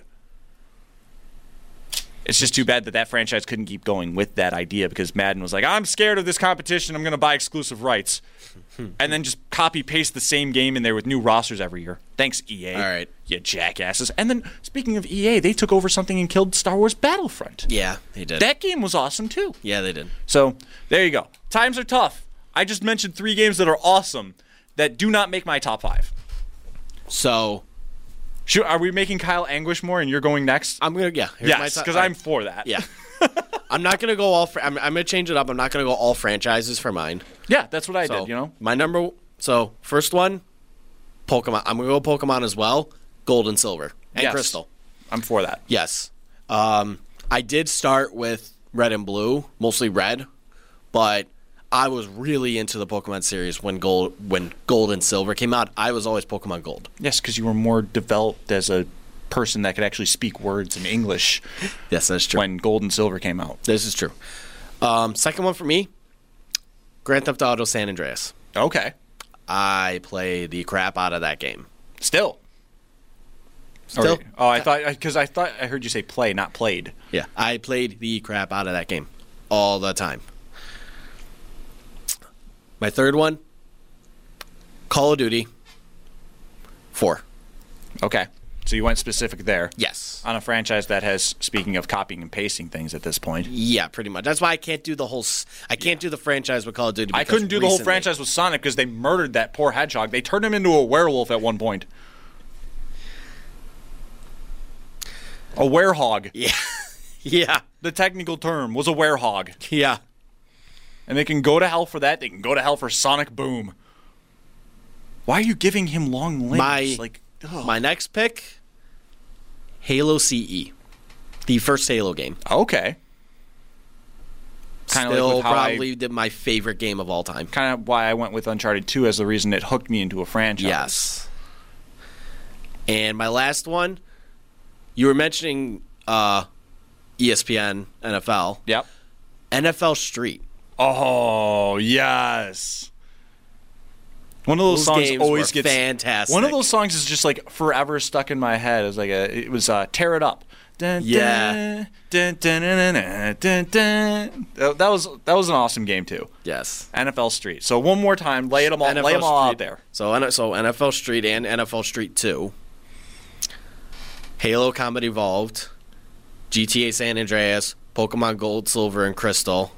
It's just too bad that franchise couldn't keep going with that idea because Madden was like, I'm scared of this competition. I'm going to buy exclusive rights. And then just copy-paste the same game in there with new rosters every year. Thanks, EA. All right. You jackasses. And then, speaking of EA, they took over something and killed Star Wars Battlefront. Yeah, they did. That game was awesome, too. Yeah, they did. So, there you go. Times are tough. I just mentioned 3 games that are awesome that do not make my top 5. So, Are we making Kyle anguish more and you're going next? I'm going to, yeah. here's my Yes, top- because I'm for that. Yeah. I'm not going to go all, I'm going to change it up. I'm not going to go all franchises for mine. Yeah, that's what I So, did, you know? My first one, Pokemon. I'm going to go Pokemon as well. Gold and Silver. And Yes. Crystal. I'm for that. Yes. I did start with Red and Blue, mostly Red, but I was really into the Pokemon series when Gold and Silver came out. I was always Pokemon Gold. Yes, because you were more developed as a person that could actually speak words in English. Yes, that's true. When Gold and Silver came out. This is true. Second one for me, Grand Theft Auto San Andreas. Okay. I play the crap out of that game. Still. Still? I thought I heard you say play, not played. Yeah, I played the crap out of that game all the time. My third one, Call of Duty 4. Okay. So you went specific there. Yes. On a franchise that has, speaking of copying and pasting things at this point. Yeah, pretty much. That's why I can't do the whole. I can't do the franchise with Call of Duty. I couldn't do the whole franchise with Sonic because they murdered that poor hedgehog. They turned him into a werewolf at one point. A werehog. Yeah. Yeah. The technical term was a werehog. Yeah. And they can go to hell for that. They can go to hell for Sonic Boom. Why are you giving him long limbs? My next pick, Halo CE, the first Halo game. Okay. Still probably my favorite game of all time. Kind of why I went with Uncharted 2 as the reason it hooked me into a franchise. Yes. And my last one, you were mentioning ESPN, NFL. Yep. NFL Street. Oh, yes. One of those songs always gets fantastic. One of those songs is just like forever stuck in my head. It was Tear It Up. Dun, Yeah. Dun, dun, dun, dun, dun, dun. That was an awesome game too. Yes. NFL Street. So one more time, lay them all out there. So NFL Street and NFL Street 2. Halo Combat Evolved, GTA San Andreas, Pokemon Gold, Silver, and Crystal,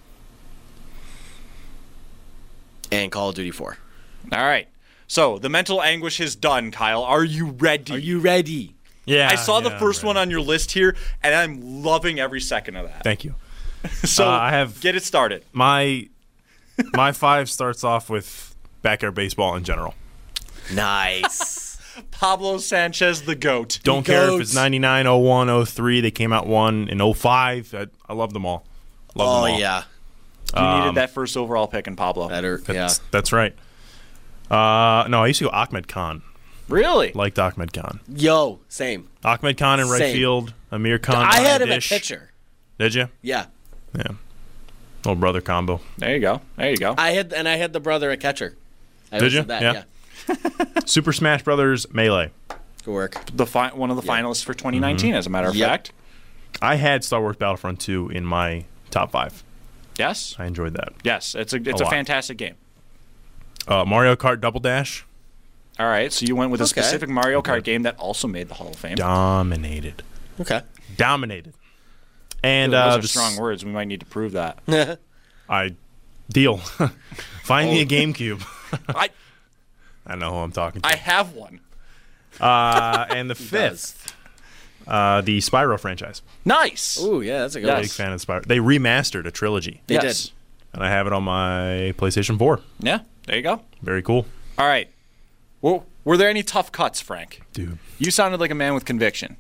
and Call of Duty 4. All right. So the mental anguish is done, Kyle. Are you ready? Are you ready? Yeah. I saw the first one on your list here, and I'm loving every second of that. Thank you. So I have get it started. My 5 starts off with backyard baseball in general. Nice. Pablo Sanchez, the GOAT. Don't care if it's 99, 01, 03. They came out one in 05. I love them all. Love them all. Yeah. You needed that first overall pick in Pablo. That's right. No, I used to go Ahmed Khan. Really? Liked Ahmed Khan. Yo, same. Ahmed Khan in right Same. field. Amir Khan. I had him at dish. pitcher. Did you? Yeah. Yeah. Little brother combo. There you go. I had the brother at catcher. I Did you? That, Yeah. Super Smash Brothers Melee. Good work. One of the finalists for 2019, as a matter of fact. I had Star Wars Battlefront 2 in my top 5. Yes. I enjoyed that. Yes, it's a lot. fantastic game. Mario Kart Double Dash. All right, so you went with a specific Mario Kart game that also made the Hall of Fame. Dominated. Okay. Dominated. And those are strong words. We might need to prove that. Deal. Find me a GameCube. I know who I'm talking to. I have one. And the fifth, the Spyro franchise. Nice. Ooh, yeah, that's a good one. Big fan of Spyro. They remastered a trilogy. They did. And I have it on my PlayStation 4. Yeah, there you go. Very cool. All right. Well, were there any tough cuts, Frank? Dude. You sounded like a man with conviction.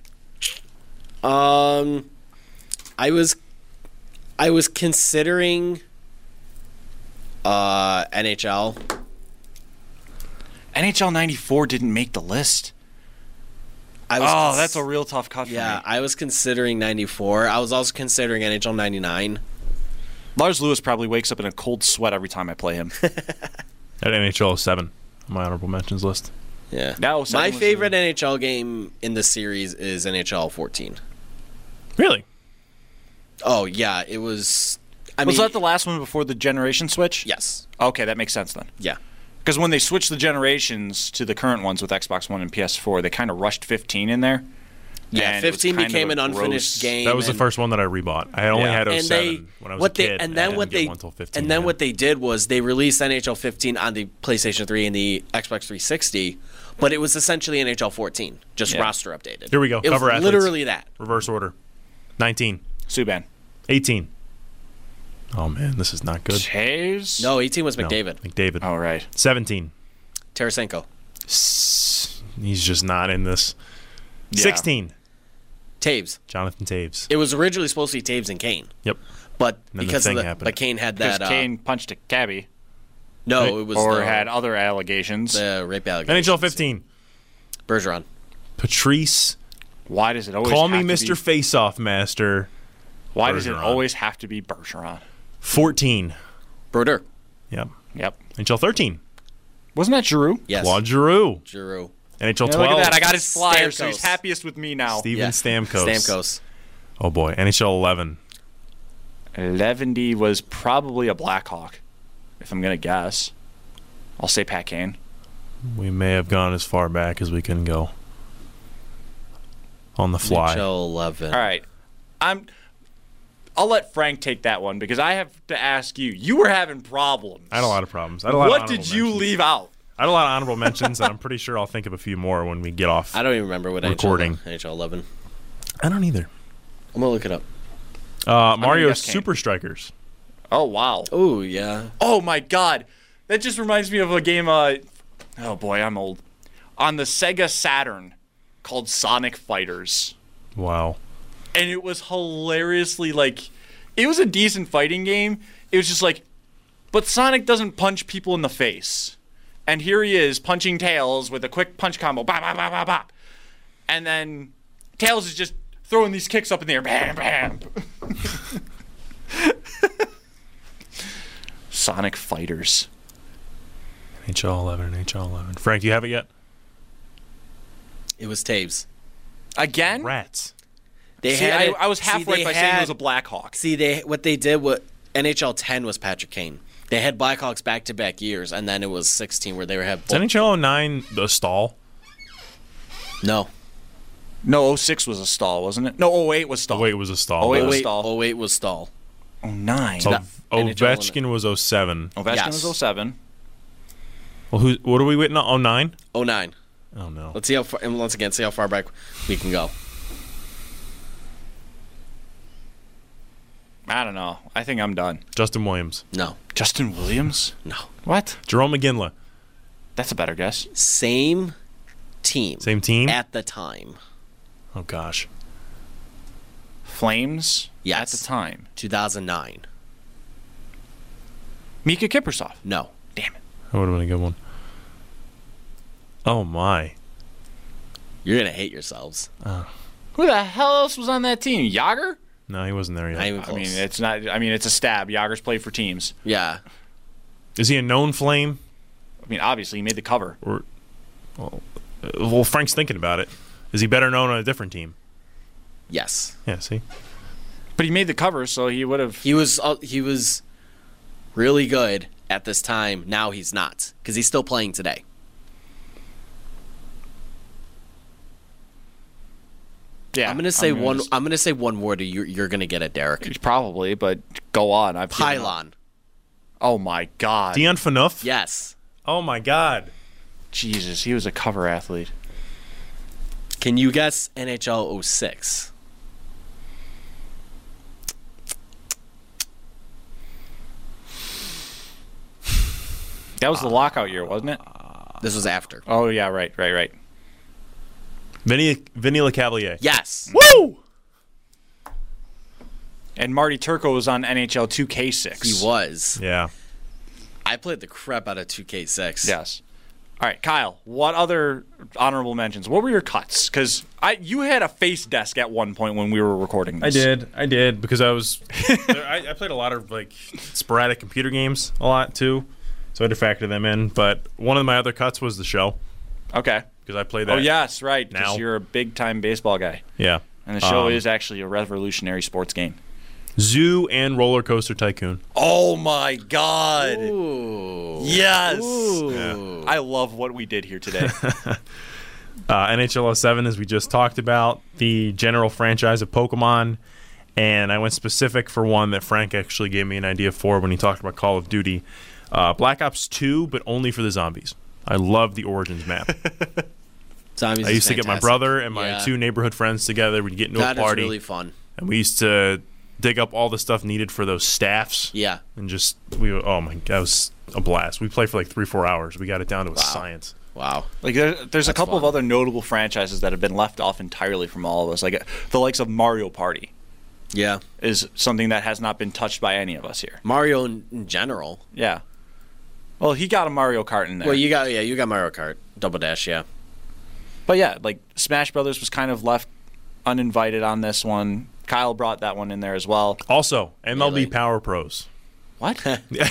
I was considering NHL. NHL 94 didn't make the list. That's a real tough cut for me. Yeah, I was considering 94. I was also considering NHL 99. Lars Lewis probably wakes up in a cold sweat every time I play him. At NHL 7 on my honorable mentions list. Yeah. No, my favorite NHL game in the series is NHL 14. Really? Oh, yeah. It was... Was that the last one before the generation switch? Yes. Okay, that makes sense then. Yeah. Because when they switched the generations to the current ones with Xbox One and PS4, they kind of rushed 15 in there. Yeah, 15 became an unfinished game. That was the first one that I rebought. I only had 07 when I was a kid. And then what they did was they released NHL 15 on the PlayStation 3 and the Xbox 360, but it was essentially NHL 14, just roster updated. Here we go. It Cover was athletes. literally that. Reverse order. 19. Subban. 18. Oh, man, this is not good. Taves? No, 18 was McDavid. No, McDavid. Oh, right. 17. Tarasenko. He's just not in this. Yeah. 16. Taves. Jonathan Taves. It was originally supposed to be Taves and Kane. Yep. But then the because thing of happened. but Kane had Because that. Kane punched a cabbie. No, it was Or had other allegations. the rape allegations. NHL 15. Bergeron. Patrice. Why does it always Call me have to Mr. be- Face-Off Master. Why does it Bergeron. always have to be Bergeron? 14. Brodeur. Yep. Yep. NHL 13. Wasn't that Giroux? Yes. Claude Giroux. Giroux. NHL Yeah, 12. look at that. I got his flyer, so he's Stamkos. happiest with me now. Steven Stamkos. Stamkos. Oh, boy. NHL 11. 11D was probably a Blackhawk, if I'm going to guess. I'll say Pat Kane. We may have gone as far back as we can go. On the fly. NHL 11. All right. I'll let Frank take that one because I have to ask you. You were having problems. I had a lot of problems. I had a lot of What honorable did you mentions. leave out? I had a lot of honorable mentions, and I'm pretty sure I'll think of a few more when we get off. I don't even remember what Recording. NHL 11. I don't either. I'm going to look it up. Mario guess Kane. Super Strikers. Oh, wow. Oh, yeah. Oh, my God. That just reminds me of a game, oh, boy, I'm old. On the Sega Saturn called Sonic Fighters. Wow. And it was hilariously, it was a decent fighting game. It was just but Sonic doesn't punch people in the face. And here he is punching Tails with a quick punch combo. Bop, bop, bop, bop, bop. And then Tails is just throwing these kicks up in the air. Bam, bam. Sonic Fighters. NHL 11, NHL 11. Frank, do you have it yet? It was Taves. Again? Rats. They See, had I was half right by saying it was a Blackhawk. See, what they did with NHL 10 was Patrick Kane. They had Blackhawks back-to-back years, and then it was 16 where they had Is NHL 09 the stall? No. No, 06 was a stall, wasn't it? No, 08 was stall. Oh, wait, it was a stall. Oh, wait, but- was stall. 08 was stall. 09. So, NHL Ovechkin was 07. Ovechkin Yes. was 07. Well, what are we waiting on? 09? 09. Oh, no. Let's see how far, and once again, see how far back we can go. I don't know. I think I'm done. Justin Williams. No. Justin Williams? No. What? Jerome McGinley. That's a better guess. Same team. Same team? At the time. Oh, gosh. Flames? Yes. At the time. 2009. Mika Kiprasov. No. Damn it. That would have been a good one. Oh, my. You're going to hate yourselves. Who the hell else was on that team? Yager? No, he wasn't there yet. Not even I close. mean, it's not. I mean, it's a stab. Yager's played for teams. Yeah. Is he a known Flame? I mean, obviously, he made the cover. Or, well, Frank's thinking about it. Is he better known on a different team? Yes. Yeah, see? But he made the cover, so he would have. He was really good at this time. Now he's not, because he's still playing today. Yeah, I'm gonna say one word. You're gonna get it, Derek. Probably, but go on. I've given up. Pylon. Oh my God. Dion Phaneuf? Yes. Oh, my God. Jesus, he was a cover athlete. Can you guess NHL 06? That was the lockout year, wasn't it? This was after. Oh yeah, right. Vinny LeCavalier. Yes. Woo! And Marty Turco was on NHL 2K6. He was. Yeah. I played the crap out of 2K6. Yes. All right, Kyle. What other honorable mentions? What were your cuts? Because you had a face desk at one point when we were recording this. I did because I was I played a lot of sporadic computer games a lot too, so I had to factor them in. But one of my other cuts was the show Okay. because I played that. Oh yes, right. Now. Because you're a big time baseball guy, Yeah. and the show is actually a revolutionary sports game. Zoo and Roller Coaster Tycoon. Oh my God! Ooh. Yes. Ooh. I love what we did here today. NHL 07, as we just talked about, the general franchise of Pokemon, and I went specific for one that Frank actually gave me an idea for when he talked about Call of Duty. Black Ops 2, but only for the zombies. I love the Origins map. Zombies I is used to get my fantastic. brother and my Yeah. two neighborhood friends together. We'd get into That a is party, really fun. and we used to dig up all the stuff needed for those staffs. Yeah. And just, oh my God, that was a blast. We played for 3-4 hours. We got it down to a science. Wow. There's a couple of fun. other notable franchises that have been left off entirely from all of us, like the likes of Mario Party. Yeah. is something that has not been touched by any of us here. Mario in general. Yeah. Well, he got a Mario Kart in there. Well, you got Mario Kart. Double Dash, yeah. But yeah, like Smash Brothers was kind of left uninvited on this one. Kyle brought that one in there as well. Also, MLB Really? Power Pros. What?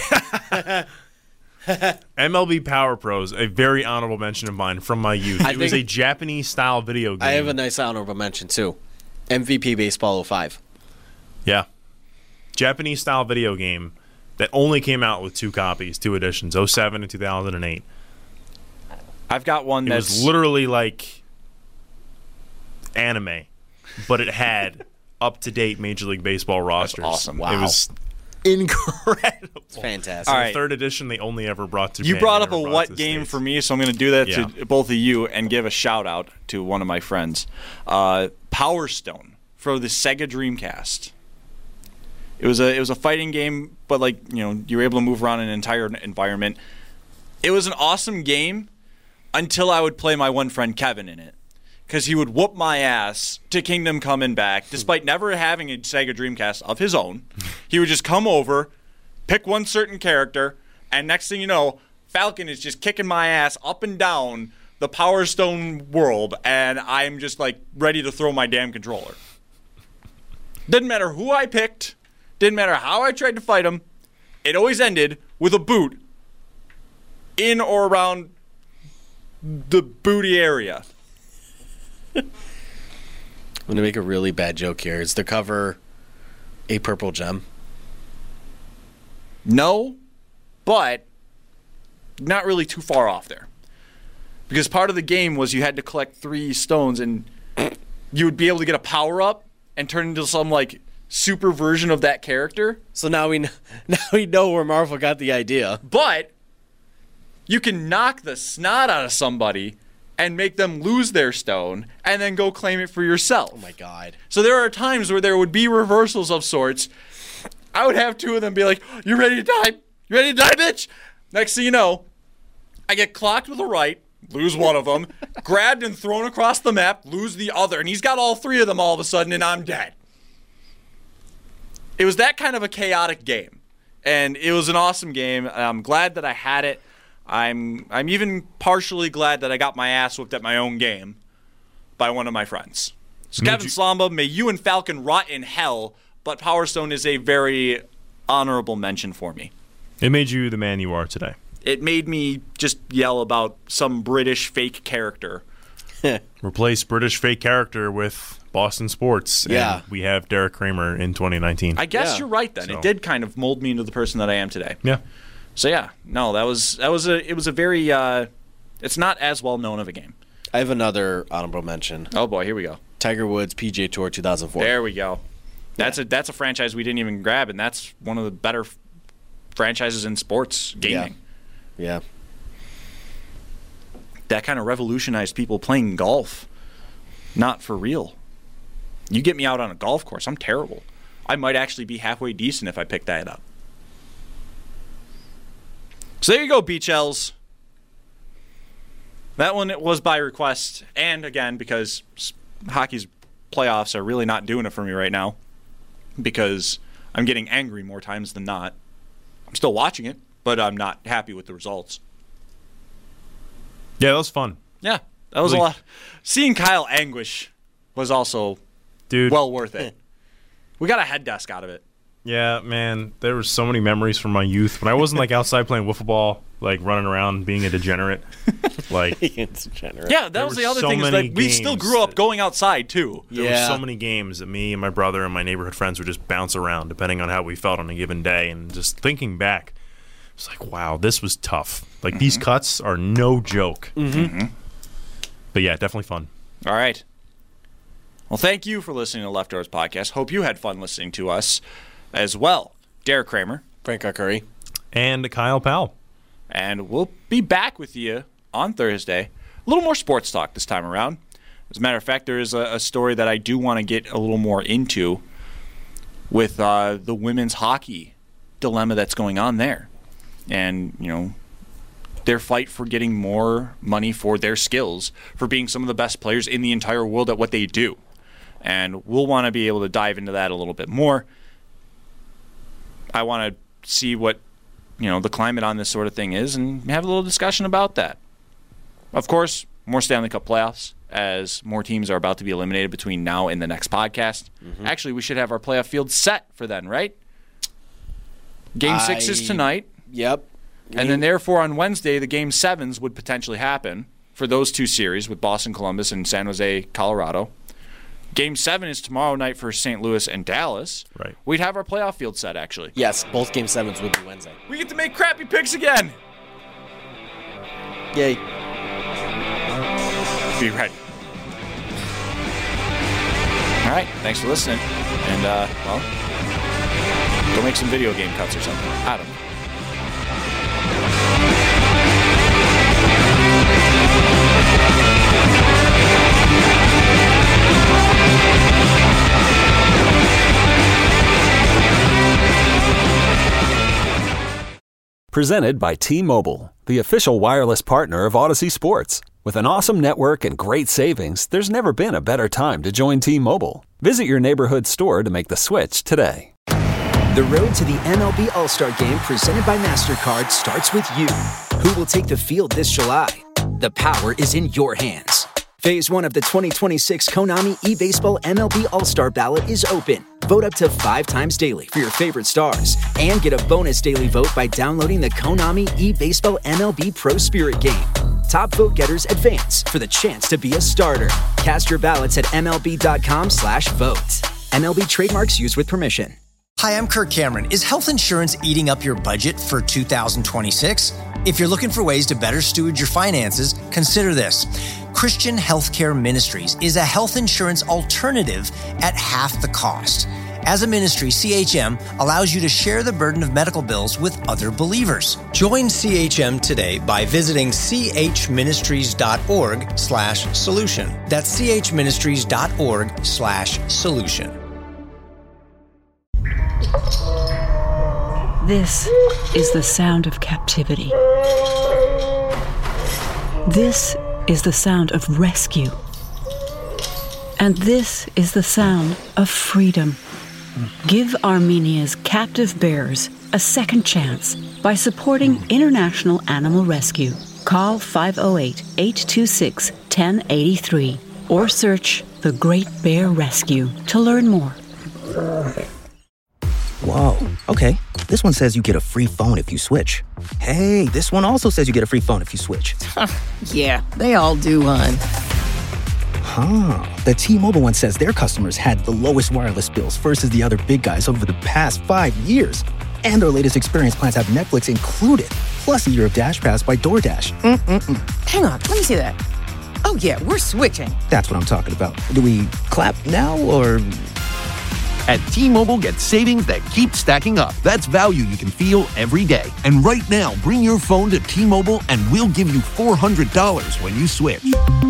MLB Power Pros, a very honorable mention of mine from my youth. It was a Japanese-style video game. I have a nice honorable mention, too. MVP Baseball 05. Yeah. Japanese-style video game that only came out with 2 copies, 2 editions, 07 and 2008. I've got one It that's was literally like anime, but it had up-to-date Major League Baseball rosters. awesome. It was incredible. It's fantastic. All The right. 3rd edition they only ever brought to You Japan, brought they up a never brought what to the game States. for me, so I'm going to do that Yeah. to both of you and give a shout out to one of my friends. Power Stone for the Sega Dreamcast. It was a fighting game, but you were able to move around an entire environment. It was an awesome game until I would play my one friend Kevin in it, because he would whoop my ass to Kingdom Come and back, despite never having a Sega Dreamcast of his own. He would just come over, pick one certain character, and next thing you know, Falcon is just kicking my ass up and down the Power Stone world, and I'm just ready to throw my damn controller. Didn't matter who I picked, didn't matter how I tried to fight him, it always ended with a boot in or around the booty area. I'm going to make a really bad joke here. Is the cover a purple gem? No, but not really too far off there. Because part of the game was you had to collect 3 stones, and you would be able to get a power-up and turn into some, super version of that character. So now we know where Marvel got the idea. But you can knock the snot out of somebody and make them lose their stone and then go claim it for yourself. Oh my god. So there are times where there would be reversals of sorts. I would have 2 of them be like, "You ready to die? You ready to die, bitch?" Next thing you know, I get clocked with a right, lose one of them, grabbed and thrown across the map, lose the other, and he's got all 3 of them all of a sudden, and I'm dead. It was that kind of a chaotic game, and it was an awesome game. I'm glad that I had it. I'm even partially glad that I got my ass whooped at my own game by one of my friends. So Kevin Slamba, may you and Falcon rot in hell, but Power Stone is a very honorable mention for me. It made you the man you are today. It made me just yell about some British fake character. Replace British fake character with Boston sports. Yeah. And we have Derek Kramer in 2019. I guess Yeah. you're right then. So- It did kind of mold me into the person that I am today. Yeah. So yeah, no, it was a very it's not as well known of a game. I have another honorable mention. Oh boy, here we go. Tiger Woods PGA Tour 2004. There we go. That's a franchise we didn't even grab, and that's one of the better franchises in sports gaming. Yeah. That kind of revolutionized people playing golf. Not for real. You get me out on a golf course, I'm terrible. I might actually be halfway decent if I pick that up. So there you go, Beach Ells. That one was by request, and again, because hockey's playoffs are really not doing it for me right now, because I'm getting angry more times than not. I'm still watching it, but I'm not happy with the results. Yeah, that was fun. Yeah, that was a lot. Seeing Kyle anguish was also Dude. well worth it. We got a head desk out of it. Yeah, man, there were so many memories from my youth when I wasn't outside playing wiffle ball, running around being a degenerate. It's generous. Yeah, that There was were the other so thing is many that we still games grew up that- going outside too. There were Yeah. so many games that me and my brother and my neighborhood friends would just bounce around depending on how we felt on a given day. And just thinking back, it's like, wow, this was tough. These cuts are no joke. Mm-hmm. But yeah, definitely fun. All right. Well, thank you for listening to Leftovers Podcast. Hope you had fun listening to us as well. Derek Kramer. Frank R. Curry. And Kyle Powell. And we'll be back with you on Thursday. A little more sports talk this time around. As a matter of fact, there is a story that I do want to get a little more into with the women's hockey dilemma that's going on there. And, their fight for getting more money for their skills, for being some of the best players in the entire world at what they do. And we'll want to be able to dive into that a little bit more. I want to see what, the climate on this sort of thing is and have a little discussion about that. Of course, more Stanley Cup playoffs as more teams are about to be eliminated between now and the next podcast. Mm-hmm. Actually, we should have our playoff field set for then, right? Game 6 is tonight. Yep. And then therefore on Wednesday, the Game 7s would potentially happen for those two series with Boston, Columbus, and San Jose, Colorado. Game 7 is tomorrow night for St. Louis and Dallas. Right. We'd have our playoff field set, actually. Yes, both Game 7s would be Wednesday. We get to make crappy picks again. Yay. Be ready. All right. Thanks for listening. And, go make some video game cuts or something. I don't know. Presented by T-Mobile, the official wireless partner of Odyssey Sports. With an awesome network and great savings, there's never been a better time to join T-Mobile. Visit your neighborhood store to make the switch today. The road to the MLB All-Star Game presented by MasterCard starts with you. Who will take the field this July? The power is in your hands. Phase 1 of the 2026 Konami eBaseball MLB All-Star Ballot is open. Vote up to 5 times daily for your favorite stars and get a bonus daily vote by downloading the Konami eBaseball MLB Pro Spirit game. Top vote getters advance for the chance to be a starter. Cast your ballots at MLB.com/vote. MLB trademarks used with permission. Hi, I'm Kirk Cameron. Is health insurance eating up your budget for 2026? If you're looking for ways to better steward your finances, consider this. Christian Healthcare Ministries is a health insurance alternative at half the cost. As a ministry, CHM allows you to share the burden of medical bills with other believers. Join CHM today by visiting chministries.org/solution. That's chministries.org/solution. This is the sound of captivity. This is the sound of rescue. And this is the sound of freedom. Give Armenia's captive bears a second chance by supporting International Animal Rescue. Call 508-826-1083 or search The Great Bear Rescue to learn more. Whoa, okay. This one says you get a free phone if you switch. Hey, this one also says you get a free phone if you switch. Yeah, they all do, hon. Huh. The T-Mobile one says their customers had the lowest wireless bills versus the other big guys over the past 5 years. And their latest experience plans have Netflix included, plus a year of Dash Pass by DoorDash. Hang on, let me see that. Oh yeah, we're switching. That's what I'm talking about. Do we clap now, or... At T-Mobile, get savings that keep stacking up. That's value you can feel every day. And right now, bring your phone to T-Mobile and we'll give you $400 when you switch.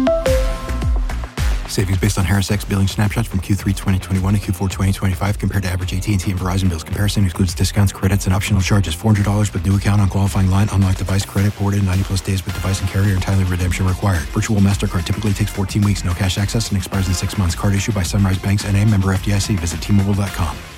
Savings based on Harris X billing snapshots from Q3 2021 to Q4 2025 compared to average AT&T and Verizon bills. Comparison excludes discounts, credits, and optional charges. $400 with new account on qualifying line. Unlocked device credit ported 90-plus days with device and carrier. Entirely redemption required. Virtual MasterCard typically takes 14 weeks. No cash access and expires in 6 months. Card issued by Sunrise Banks N.A. Member FDIC. Visit T-Mobile.com.